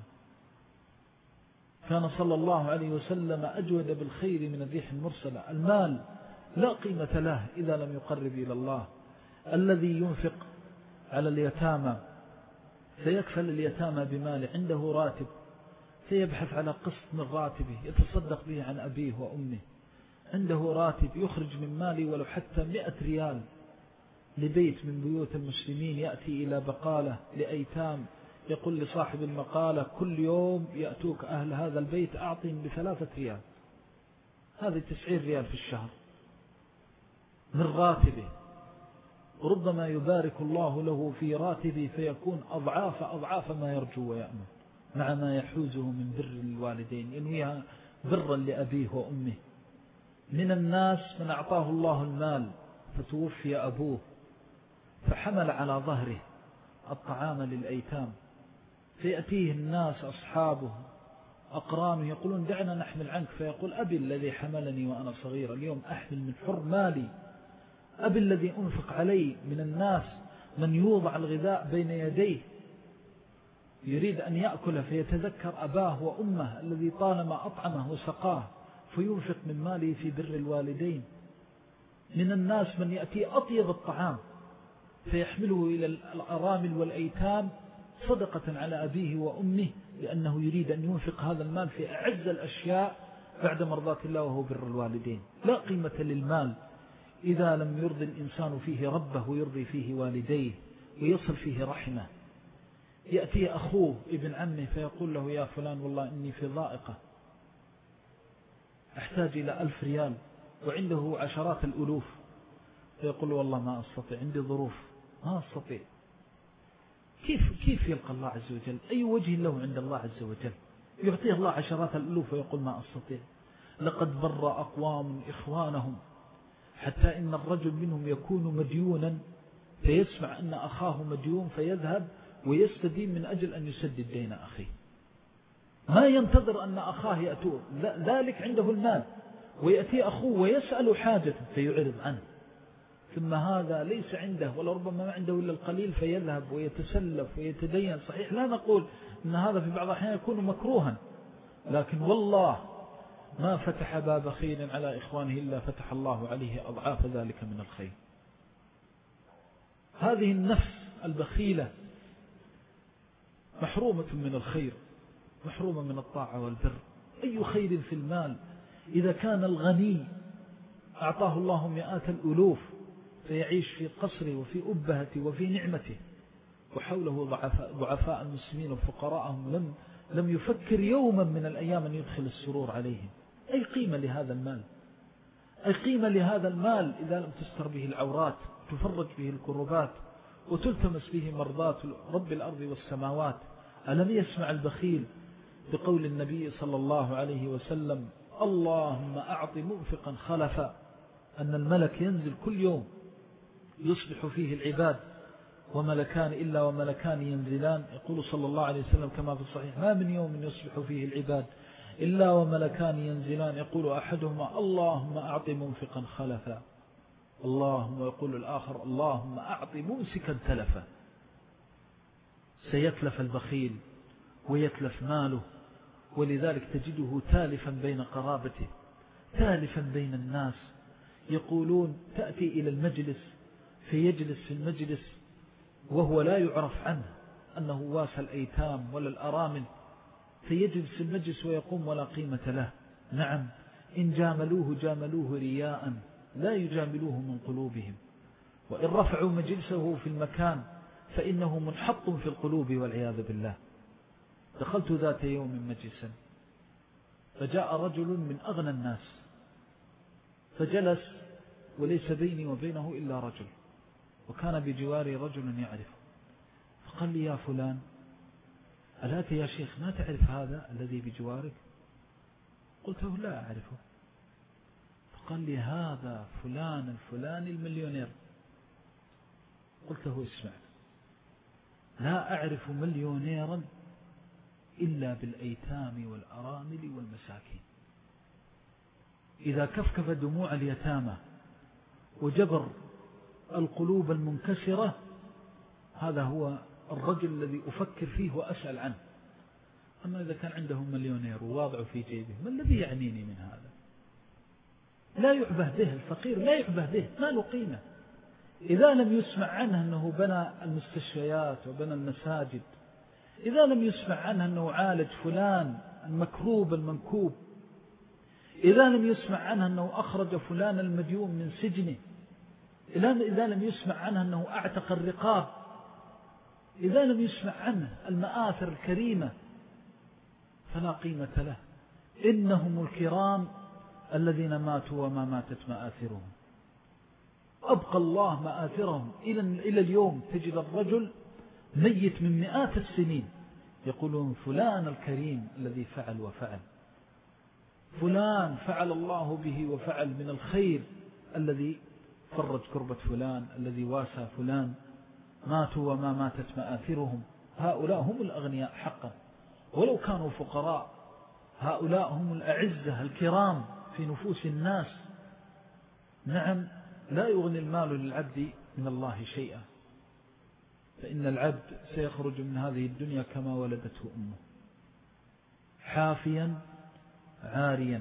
كان صلى الله عليه وسلم أجود بالخير من الريح المرسلة. المال لا قيمة له إذا لم يقرب إلى الله. الذي ينفق على اليتامى فيكفل اليتامى بماله، عنده راتب فيبحث على قسط من راتبه يتصدق به عن أبيه وأمه، عنده راتب يخرج من ماله ولو حتى 100 ريال لبيت من بيوت المسلمين، يأتي إلى بقالة لأيتام يقول لصاحب المقالة: كل يوم يأتوك أهل هذا البيت أعطهم ب3 ريال، هذه 90 ريال في الشهر من راتبه. ربما يبارك الله له في راتبه فيكون أضعاف ما يرجو ويأمل، مع ما يحوزه من بر الوالدين ينويها برا لأبيه وأمه. من الناس من أعطاه الله المال فتوفي أبوه فحمل على ظهره الطعام للأيتام، فيأتيه الناس أصحابه أقرانه يقولون دعنا نحمل عنك، فيقول أبي الذي حملني وأنا صغير اليوم أحمل من حر مالي، أبي الذي أنفق عليه. من الناس من يوضع الغذاء بين يديه يريد أن يأكله فيتذكر أباه وأمه الذي طالما أطعمه وسقاه فينفق من ماله في بر الوالدين. من الناس من يأتي أطيب الطعام فيحمله إلى الأرامل والأيتام صدقة على أبيه وأمه، لأنه يريد أن ينفق هذا المال في أعز الأشياء بعد مرضاة الله وهو بر الوالدين. لا قيمة للمال إذا لم يرضي الإنسان فيه ربه ويرضي فيه والديه ويصل فيه رحمه. يأتي أخوه ابن عمه فيقول له يا فلان والله إني في ضائقة أحتاج إلى 1000 ريال وعنده عشرات الألوف، فيقول والله ما أستطيع عندي ظروف ما أستطيع. كيف يلقى الله عز وجل؟ أي وجه له عند الله عز وجل؟ يعطيه الله عشرات الألوف ويقول ما أستطيع. لقد بر أقوام إخوانهم حتى إن الرجل منهم يكون مديونا فيسمع أن أخاه مديون فيذهب ويستدين من أجل أن يسدد دين أخيه، ما ينتظر أن أخاه يأتوه، ذلك عنده المال ويأتي أخوه ويسأل حاجته فيعرض عنه، ثم هذا ليس عنده ولا ربما ما عنده إلا القليل فيذهب ويتسلف ويتدين. صحيح لا نقول أن هذا في بعض الأحيان يكون مكروها، لكن والله ما فتح باب خير على إخوانه إلا فتح الله عليه أضعاف ذلك من الخير. هذه النفس البخيلة محرومة من الخير، محرومة من الطاعة والبر. أي خير في المال إذا كان الغني أعطاه الله مئات الألوف فيعيش في قصره وفي أبهته وفي نعمته، وحوله ضعفاء المسلمين وفقراءهم لم يفكر يوما من الأيام أن يدخل السرور عليهم. أي قيمة لهذا المال؟ أي قيمة لهذا المال إذا لم تستر به العورات، تفرج به الكربات، وتلتمس به مرضات رب الأرض والسماوات. ألم يسمع البخيل بقول النبي صلى الله عليه وسلم اللهم أعط منفقا خلفا، أن الملك ينزل كل يوم يصبح فيه العباد وملكان إلا وملكان ينزلان، يقول صلى الله عليه وسلم كما في الصحيح ما من يوم يصبح فيه العباد إلا وملكان ينزلان، يقول أحدهما اللهم أعط منفقا خلفا، اللهم، ويقول الآخر اللهم أعط ممسكا تلفا. سيتلف البخيل ويتلف ماله، ولذلك تجده تالفا بين قرابته، تالفا بين الناس. يقولون تأتي إلى المجلس فيجلس في المجلس وهو لا يعرف عنه أنه واسى الأيتام ولا الأرامل، فيجلس في المجلس ويقوم ولا قيمة له. نعم، إن جاملوه رياء لا يجاملوه من قلوبهم، وإن رفعوا مجلسه في المكان فإنه منحط في القلوب والعياذ بالله. دخلت ذات يوم مجلسا فجاء رجل من أغنى الناس فجلس وليس بيني وبينه إلا رجل، وكان بجواري رجل يعرفه، فقال لي يا فلان ألاك يا شيخ ما تعرف هذا الذي بجوارك؟ قلت له لا أعرفه. فقال لي هذا فلان الفلاني المليونير. قلت له اسمع، لا أعرف مليونيرا إلا بالأيتام والأرامل والمساكين. إذا كفكف دموع اليتامى وجبر القلوب المنكسرة هذا هو الرجل الذي أفكر فيه وأسأل عنه. أما إذا كان عنده مليونير وواضع في جيبه ما الذي يعنيني من هذا؟ لا يعبه به الفقير، لا يعبه به، ما له قيمة. إذا لم يسمع عنه أنه بنى المستشفيات وبنى المساجد، إذا لم يسمع عنه أنه عالج فلان المكروب المنكوب، إذا لم يسمع عنه أنه أخرج فلان المديون من سجنه، إذا لم يسمع عنه أنه أعتق الرقاب، إذا لم يسمع عنه المآثر الكريمة فلا قيمة له. إنهم الكرام الذين ماتوا وما ماتت مآثرهم. أبقى الله مآثرهم إلى اليوم. تجد الرجل ميت من مئات السنين يقولون فلان الكريم الذي فعل وفعل، فلان فعل الله به وفعل من الخير، الذي فرج كربة فلان، الذي واسى فلان، ماتوا وما ماتت مآثرهم. هؤلاء هم الأغنياء حقا، ولو كانوا فقراء هؤلاء هم الأعزة الكرام في نفوس الناس. نعم، لا يغني المال للعبد من الله شيئا، فإن العبد سيخرج من هذه الدنيا كما ولدته أمه، حافيا عاريا.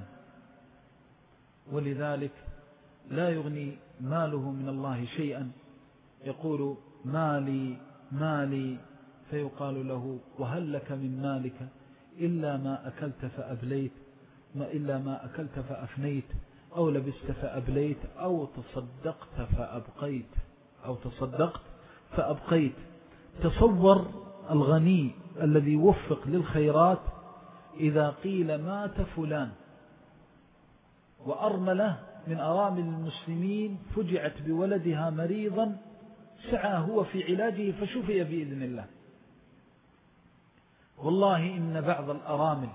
ولذلك لا يغني ماله من الله شيئا. يقول مالي مالي، فيقال له وهل لك من مالك إلا ما أكلت فأبليت، إلا ما أكلت فأفنيت، أو لبست فأبليت، أو تصدقت فأبقيت. تصور الغني الذي وفق للخيرات إذا قيل مات فلان، وأرملة من أرامل المسلمين فجعت بولدها مريضا سعى هو في علاجه فشفي بإذن الله. والله إن بعض الأرامل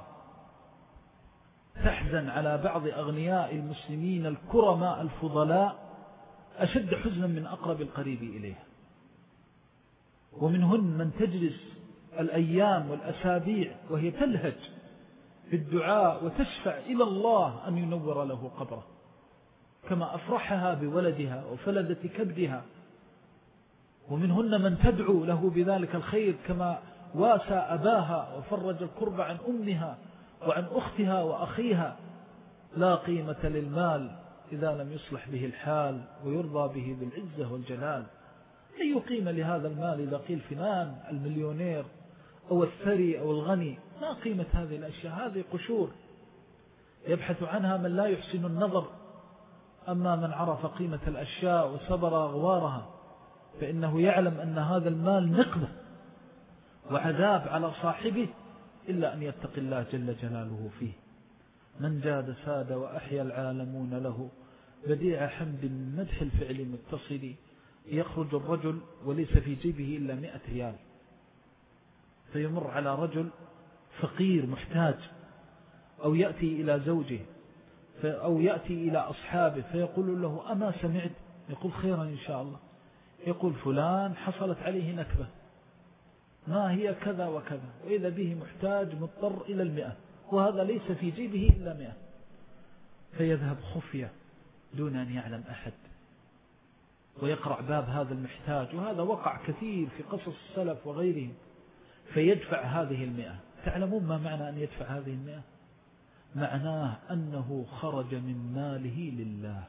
تحزن على بعض أغنياء المسلمين الكرماء الفضلاء أشد حزنا من أقرب القريب إليها. ومنهن من تجلس الأيام والأسابيع وهي تلهج بالدعاء وتشفع إلى الله أن ينور له قبره، كما أفرحها بولدها وفلدة كبدها. ومنهن من تدعو له بذلك الخير، كما واسى أباها وفرج الكرب عن أمها وعن أختها وأخيها. لا قيمة للمال إذا لم يصلح به الحال ويرضى به بالعزة والجلال. أي قيمة لهذا المال إذا قيل فلان المليونير أو الثري أو الغني؟ ما قيمة هذه الأشياء؟ هذه قشور يبحث عنها من لا يحسن النظر. أما من عرف قيمة الأشياء وصبر أغوارها فإنه يعلم أن هذا المال نقمة وعذاب على صاحبه، إلا أن يتقي الله جل جلاله فيه. من جاد ساد وأحيا العالمون له، بديع حمد من مدح الفعل متصل. يخرج الرجل وليس في جيبه إلا 100 ريال، فيمر على رجل فقير محتاج، أو يأتي إلى زوجه أو يأتي إلى أصحابه فيقول له أما سمعت؟ يقول خيرا إن شاء الله. يقول فلان حصلت عليه نكبة، ما هي كذا وكذا، وإذا به محتاج مضطر إلى 100، وهذا ليس في جيبه إلا 100. فيذهب خفية دون أن يعلم أحد ويقرع باب هذا المحتاج، وهذا وقع كثير في قصص السلف وغيرهم. فيدفع هذه 100. تعلمون ما معنى أن يدفع هذه 100؟ معناه أنه خرج من ماله لله.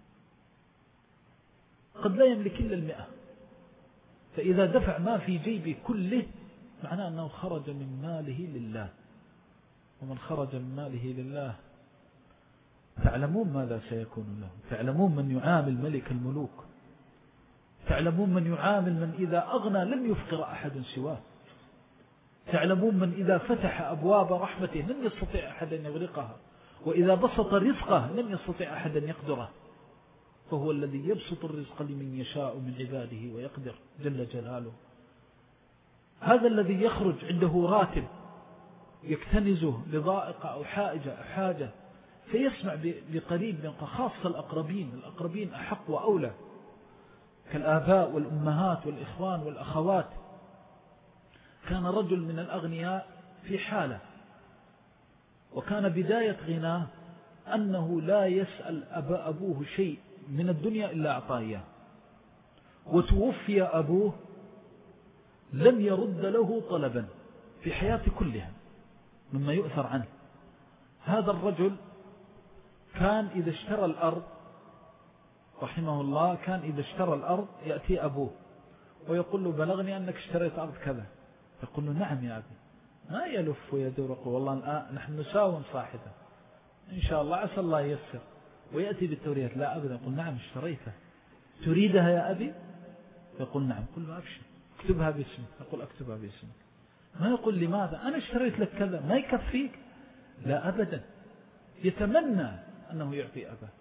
قد لا يملك إلا 100، فإذا دفع ما في جيبه كله معناه أنه خرج من ماله لله. ومن خرج من ماله لله تعلمون ماذا سيكون له. تعلمون من يعامل ملك الملوك، تعلمون من يعامل من إذا أغنى لم يفقر أحد سواه، تعلمون من إذا فتح أبواب رحمته لم يستطيع أحد أن يغرقها، وإذا بسط رزقه لم يستطيع أحد أن يقدره. فهو الذي يبسط الرزق لمن يشاء من عباده ويقدر جل جلاله. هذا الذي يخرج عنده راتب يكتنزه لضائقة أو حاجة فيسمع بقريب من خاصة الأقربين أحق وأولى، كالآباء والأمهات والإخوان والأخوات. كان رجل من الأغنياء في حالة، وكان بداية غناه أنه لا يسأل أبوه شيء من الدنيا إلا أعطاه، وتوفي أبوه لم يرد له طلبا في حياته كلها مما يؤثر عنه. هذا الرجل كان إذا اشترى الأرض رحمه الله، كان إذا اشترى الأرض يأتي أبوه ويقول له بلغني أنك اشتريت أرض كذا، يقول له نعم يا أبي. ما يلف ويدور، يقول والله الآن نحن نساوم صاحبه إن شاء الله عسى الله ييسر، ويأتي بالتوريات. لا أبدا. يقول نعم اشتريتها، تريدها يا أبي؟ يقول نعم. يقول له أبشر اكتبها باسمك. يقول أكتبها باسمك. ما يقول لماذا؟ أنا اشتريت لك كذا، ما يكفيك؟ لا أبدا. يتمنى أنه يعطي أباه.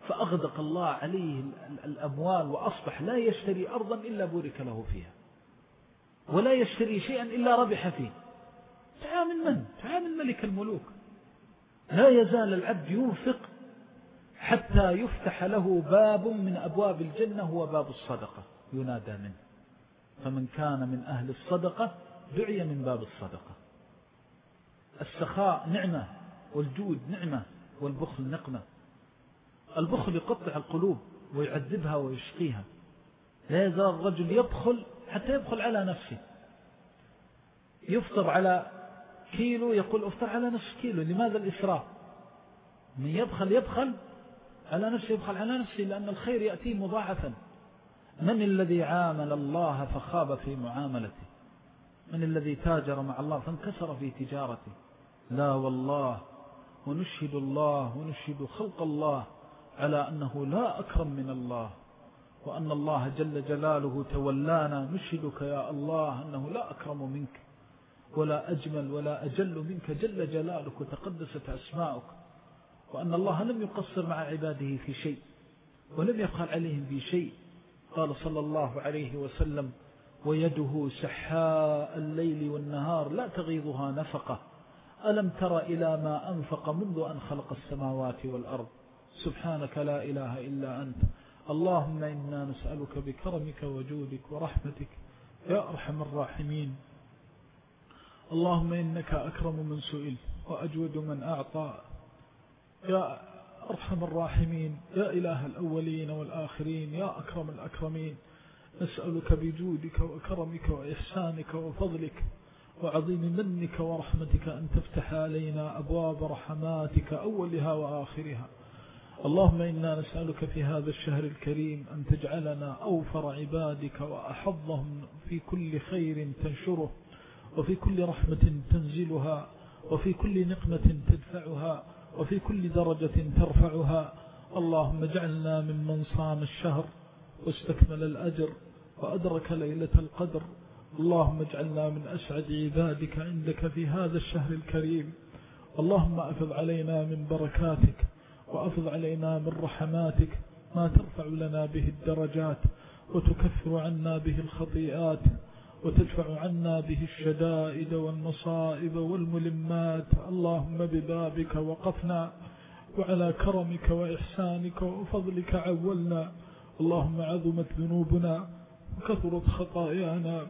فأغدق الله عليه الأموال وأصبح لا يشتري أرضا إلا بورك له فيها، ولا يشتري شيئا إلا ربح فيه. تعامل من؟ تعامل ملك الملوك. لا يزال العبد ينفق حتى يفتح له باب من أبواب الجنة، هو باب الصدقة، ينادى منه. فمن كان من أهل الصدقة دعي من باب الصدقة. السخاء نعمة، والجود نعمة، والبخل نقمة. البخل يقطع القلوب ويعذبها ويشقيها. لا يزال الرجل يبخل حتى يبخل على نفسه. يفطر على كيلو يقول افطر على نصف كيلو. لماذا الإسراف؟ من يبخل على نفسه، يبخل على نفسه، لأن الخير يأتي مضاعفا. من الذي عامل الله فخاب في معاملته؟ من الذي تاجر مع الله فانكسر في تجارته؟ لا والله، ونشهد الله ونشهد خلق الله على أنه لا أكرم من الله، وأن الله جل جلاله تولانا. نشهدك يا الله أنه لا أكرم منك ولا أجمل ولا أجل منك جل جلالك وتقدست أسماؤك، وأن الله لم يقصر مع عباده في شيء ولم يبخل عليهم في شيء. قال صلى الله عليه وسلم: ويده سحاء الليل والنهار لا تغيضها نفقة، ألم تر إلى ما أنفق منذ أن خلق السماوات والأرض، سبحانك لا إله إلا أنت. اللهم إنا نسألك بكرمك وجودك ورحمتك يا أرحم الراحمين. اللهم إنك أكرم من سئل وأجود من أعطى يا أرحم الراحمين، يا إله الأولين والآخرين، يا أكرم الأكرمين. نسألك بجودك وكرمك وإحسانك وفضلك وعظيم منك ورحمتك أن تفتح علينا أبواب رحماتك أولها وآخرها. اللهم إنا نسألك في هذا الشهر الكريم أن تجعلنا أوفر عبادك وأحظهم في كل خير تنشره، وفي كل رحمة تنزلها، وفي كل نقمة تدفعها، وفي كل درجة ترفعها. اللهم اجعلنا ممن صام الشهر واستكمل الأجر وأدرك ليلة القدر. اللهم اجعلنا من أسعد عبادك عندك في هذا الشهر الكريم. اللهم أفض علينا من بركاتك وأفض علينا من رحماتك ما ترفع لنا به الدرجات وتكفر عنا به الخطيئات وتدفع عنا به الشدائد والمصائب والملمات. اللهم ببابك وقفنا وعلى كرمك وإحسانك وفضلك عولنا. اللهم عظمت ذنوبنا وكثرت خطايانا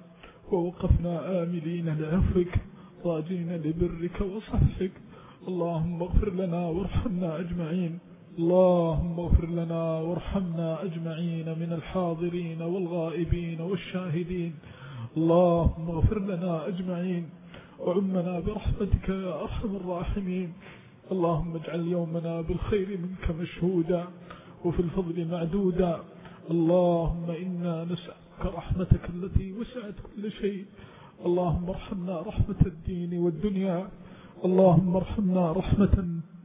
ووقفنا آملين لعفوك راجين لبرك وصفحك. اللهم اغفر لنا وارحمنا أجمعين. اللهم اغفر لنا وارحمنا أجمعين من الحاضرين والغائبين والشاهدين. اللهم اغفر لنا أجمعين وعمنا برحمتك يا أرحم الراحمين. اللهم اجعل يومنا بالخير منك مشهودا وفي الفضل معدودا. اللهم إنا نسألك رحمتك التي وسعت كل شيء. اللهم ارحمنا رحمة الدين والدنيا. اللهم ارحمنا رحمة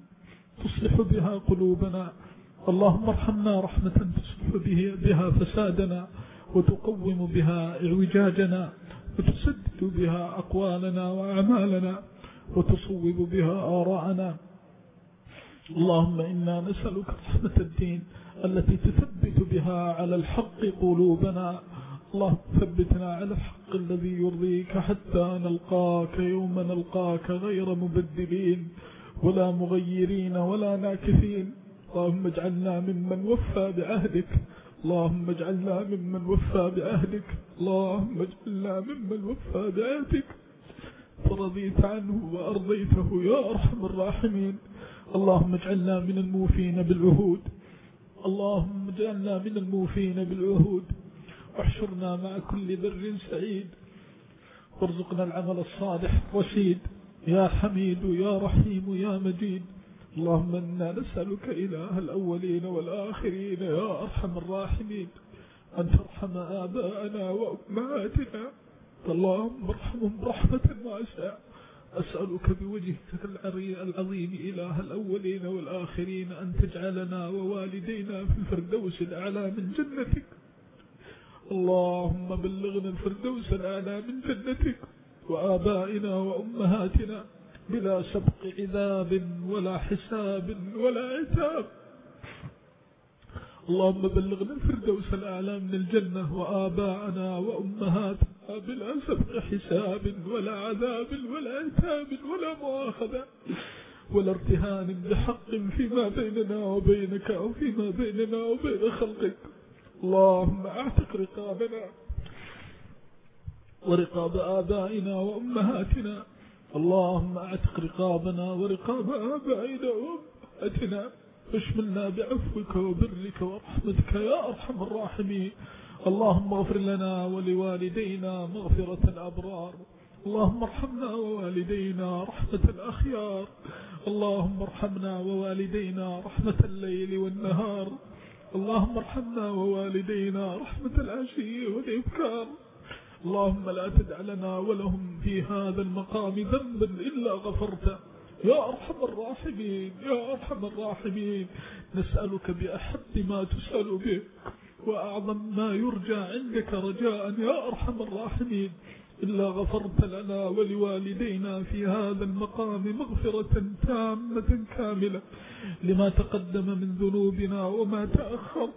تصلح بها قلوبنا. اللهم ارحمنا رحمة تصلح بها فسادنا وتقوم بها اعوجاجنا وتسدد بها أقوالنا وأعمالنا وتصوب بها آراءنا. اللهم إنا نسألك رحمة الدين التي تثبت بها على الحق قلوبنا. اللهم ثبتنا على الحق الذي يرضيك حتى نلقاك يوم نلقاك غير مبدلين ولا مغيرين ولا ناكثين. اللهم اجعلنا ممن وفى بعهدك. اللهم اجعلنا ممن وفى بعهدك. اللهم اجعلنا ممن وفى بعهدك فرضيت عنه وأرضيته يا أرحم الراحمين. اللهم اجعلنا من الموفين بالعهود. اللهم اجعلنا من الموفين بالعهود واحشرنا مع كل بر سعيد وارزقنا العمل الصالح الرشيد يا حميد يا رحيم يا مجيد. اللهم إنا نسألك إله الأولين والآخرين يا أرحم الراحمين أن ترحم آباءنا وأمهاتنا. اللهم ارحمهم رحمة واسعة. أسألك بوجهك العظيم إله الأولين والآخرين أن تجعلنا ووالدينا في الفردوس الأعلى من جنتك. اللهم بلغنا الفردوس الأعلى من جنتك وآبائنا وأمهاتنا بلا سبق عذاب ولا حساب ولا عتاب. اللهم بلغنا الفردوس الأعلى من الجنة وآباءنا وأمهاتنا بلا سبق حساب ولا عذاب ولا عتاب ولا مؤاخذة ولا ارتهان بحق فيما بيننا وبينك أو فيما بيننا وبين خلقك. اللهم اعتق رقابنا ورقاب آبائنا وأمهاتنا. اللهم اعتق رقابنا ورقاب آبائنا وأمهاتنا واشملنا بعفوك وبرك ورحمتك يا أرحم الراحمين. اللهم اغفر لنا ولوالدينا مغفرة الأبرار. اللهم ارحمنا ووالدينا رحمة الأخيار. اللهم ارحمنا ووالدينا رحمة الليل والنهار. اللهم ارحمنا ووالدينا رحمة العشي والإبكار. اللهم لا تدع لنا ولهم في هذا المقام ذنبا إلا غفرته يا أرحم الراحمين يا أرحم الراحمين. نسألك بأحب ما تسأل به وأعظم ما يرجى عندك رجاء يا أرحم الراحمين إلا غفرت لنا ولوالدينا في هذا المقام مغفرة تامة كاملة لما تقدم من ذنوبنا وما تأخر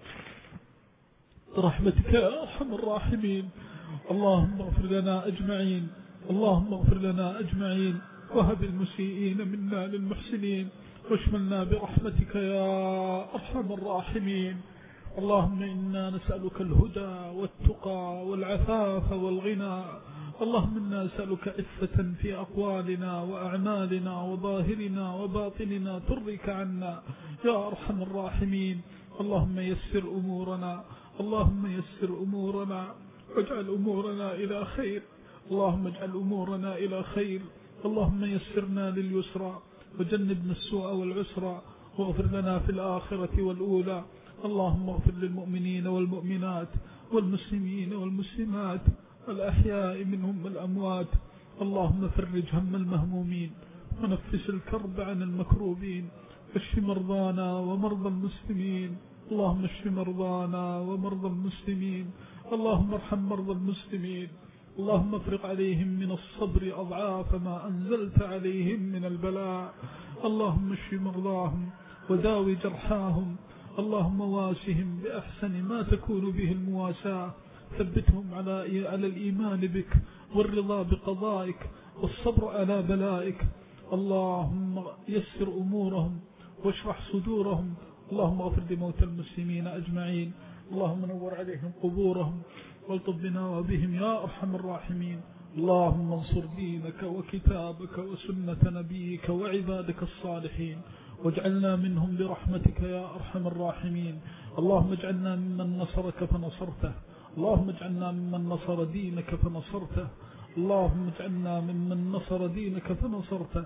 برحمتك يا أرحم الراحمين. اللهم اغفر لنا أجمعين. اللهم اغفر لنا أجمعين وهب المسيئين منا للمحسنين واشملنا برحمتك يا أرحم الراحمين. اللهم إنا نسألك الهدى والتقى والعفاف والغنى. اللهم إنا نسألك عفة في أقوالنا وأعمالنا وظاهرنا وباطننا ترضيك عنا يا أرحم الراحمين. اللهم يسر أمورنا. اللهم يسر أمورنا واجعل أمورنا إلى خير. اللهم اجعل أمورنا إلى خير. اللهم يسرنا لليسرى وجنبنا السوء والعسرى واغفر لنا في الآخرة والأولى. اللهم اغفر للمؤمنين والمؤمنات والمسلمين والمسلمات الأحياء منهم والأموات. اللهم فرج هم المهمومين ونفس الكرب عن المكروبين. اشف مرضانا ومرضى المسلمين. اللهم اشف مرضانا ومرضى المسلمين. اللهم ارحم مرضى المسلمين. اللهم افرق عليهم من الصبر أضعاف ما أنزلت عليهم من البلاء. اللهم اشف مرضاهم وداوي جرحاهم. اللهم واسهم بأحسن ما تكون به المواساة. ثبتهم على الإيمان بك والرضا بقضائك والصبر على بلائك. اللهم يسر أمورهم واشرح صدورهم. اللهم اغفر لموتى المسلمين أجمعين. اللهم نور عليهم قبورهم والطف بنا وبهم يا أرحم الراحمين. اللهم انصر دينك وكتابك وسنة نبيك وعبادك الصالحين واجعلنا منهم برحمتك يا أرحم الراحمين. اللهم اجعلنا ممن نصرك فنصرته. اللهم اجعلنا ممن نصر دينك فنصرته. اللهم اجعلنا ممن نصر دينك فنصرته.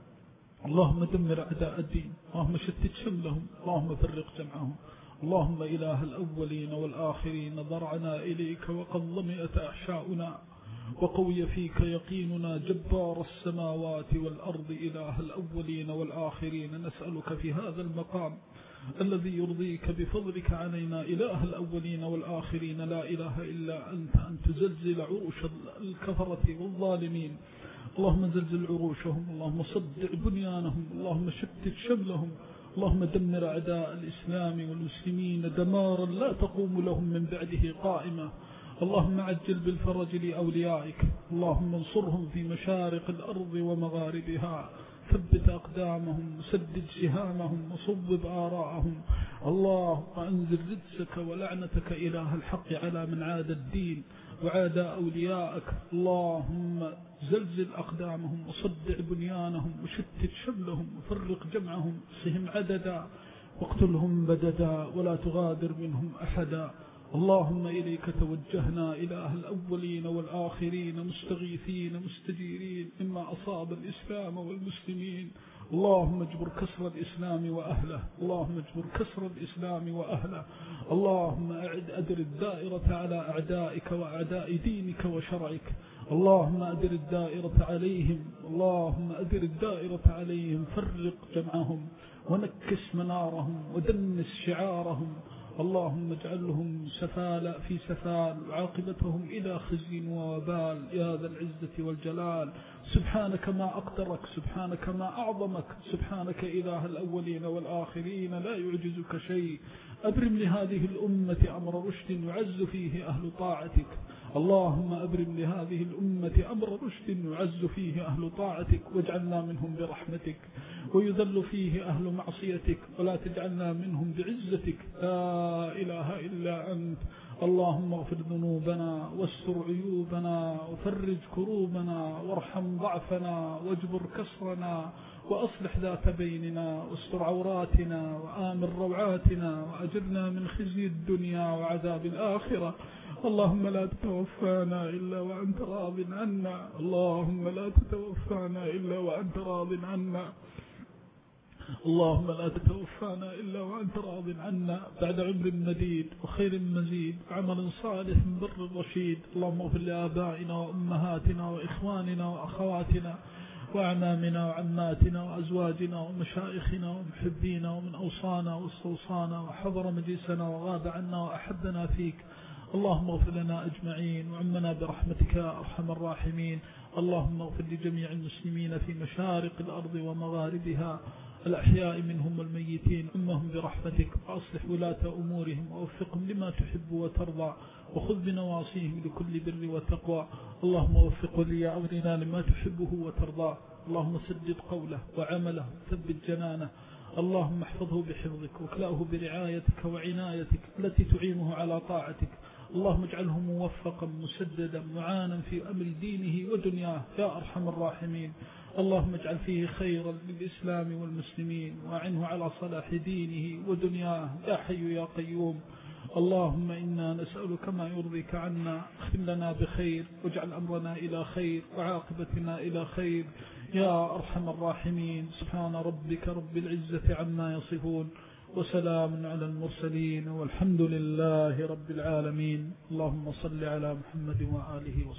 اللهم دمر أعداء الدين. اللهم شتت شملهم. اللهم فرق جمعهم. اللهم إله الأولين والآخرين ضرعنا إليك وقد ضمئت أحشاؤنا وقوي فيك يقيننا جبار السماوات والأرض إله الأولين والآخرين. نسألك في هذا المقام الذي يرضيك بفضلك علينا إله الأولين والآخرين لا إله إلا أنت أن تزلزل عروش الكفرة والظالمين. اللهم زلزل عروشهم. اللهم صدع بنيانهم. اللهم شتت شملهم. اللهم دمر أعداء الإسلام والمسلمين دمارا لا تقوم لهم من بعده قائمة. اللهم عجل بالفرج لأوليائك. اللهم انصرهم في مشارق الأرض ومغاربها. ثبت أقدامهم وسدد سهامهم وصوب آراءهم. اللهم أنزل رجسك ولعنتك إله الحق على من عاد الدين وعاد أوليائك. اللهم زلزل أقدامهم وصدع بنيانهم وشتت شملهم وفرق جمعهم سهم عددا واقتلهم بددا ولا تغادر منهم أحدا. اللهم إليك توجهنا إله الأولين والآخرين مستغيثين مستجيرين مما أصاب الإسلام والمسلمين. اللهم اجبر كسر الإسلام وأهله. اللهم اجبر كسر الإسلام وأهله. اللهم أدر الدائرة على أعدائك وأعداء دينك وشرعك. اللهم أدر الدائرة عليهم. اللهم أدر الدائرة عليهم. فرق جمعهم ونكس منارهم ودنس شعارهم. اللهم اجعلهم سفال في سفال وعاقبتهم إلى خزي ووبال يا ذا العزة والجلال. سبحانك ما أقدرك. سبحانك ما أعظمك. سبحانك إله الأولين والآخرين لا يعجزك شيء. أبرم لهذه الأمة أمر رشد يعز فيه أهل طاعتك. اللهم أبرم لهذه الأمة أمر رشد يعز فيه أهل طاعتك، واجعلنا منهم برحمتك، ويذل فيه أهل معصيتك، ولا تجعلنا منهم بعزتك. لا إله إلا أنت. اللهم اغفر ذنوبنا واستر عيوبنا وفرج كروبنا وارحم ضعفنا واجبر كسرنا وأصلح ذات بيننا واستر عوراتنا وآمن روعاتنا وأجرنا من خزي الدنيا وعذاب الآخرة. اللهم لا تتوفانا إلا وأنت راض عنا. اللهم لا تتوفانا إلا وأنت راض عنا. اللهم لا تتوفانا إلا وأنت راض عنا بعد عمر مديد وخير مزيد وعمل صالح من بر رشيد. اللهم اغفر لآبائنا وأمهاتنا وإخواننا وأخواتنا وأعمامنا وعماتنا وأزواجنا ومشائخنا ومحبينا ومن أوصانا واستوصانا وحضر مجلسنا وغاب عنا وأحبنا فيك. اللهم اغفر لنا أجمعين وعمنا برحمتك يا أرحم الراحمين. اللهم اغفر لجميع المسلمين في مشارق الأرض ومغاربها الأحياء منهم والميتين، عمهم برحمتك، وأصلح ولاة أمورهم ووفقهم لما تحب وترضى، وخذ بنواصيهم لكل بر وتقوى. اللهم وفق ولي أمرنا لما تحبه وترضى. اللهم سدد قوله وعمله ثبت جنانه. اللهم احفظه بحفظك وكلأه برعايتك وعنايتك التي تعينه على طاعتك. اللهم اجعله موفقا مسددا معانا في أمر دينه ودنياه يا أرحم الراحمين. اللهم اجعل فيه خيرا للإسلام والمسلمين وأعنه على صلاح دينه ودنياه يا حي يا قيوم. اللهم إنا نسألك ما يرضيك عنا، اختم لنا بخير واجعل أمرنا إلى خير وعاقبتنا إلى خير يا أرحم الراحمين. سبحان ربك رب العزة عما يصفون وسلام على المرسلين والحمد لله رب العالمين. اللهم صل على محمد وآله وسلم.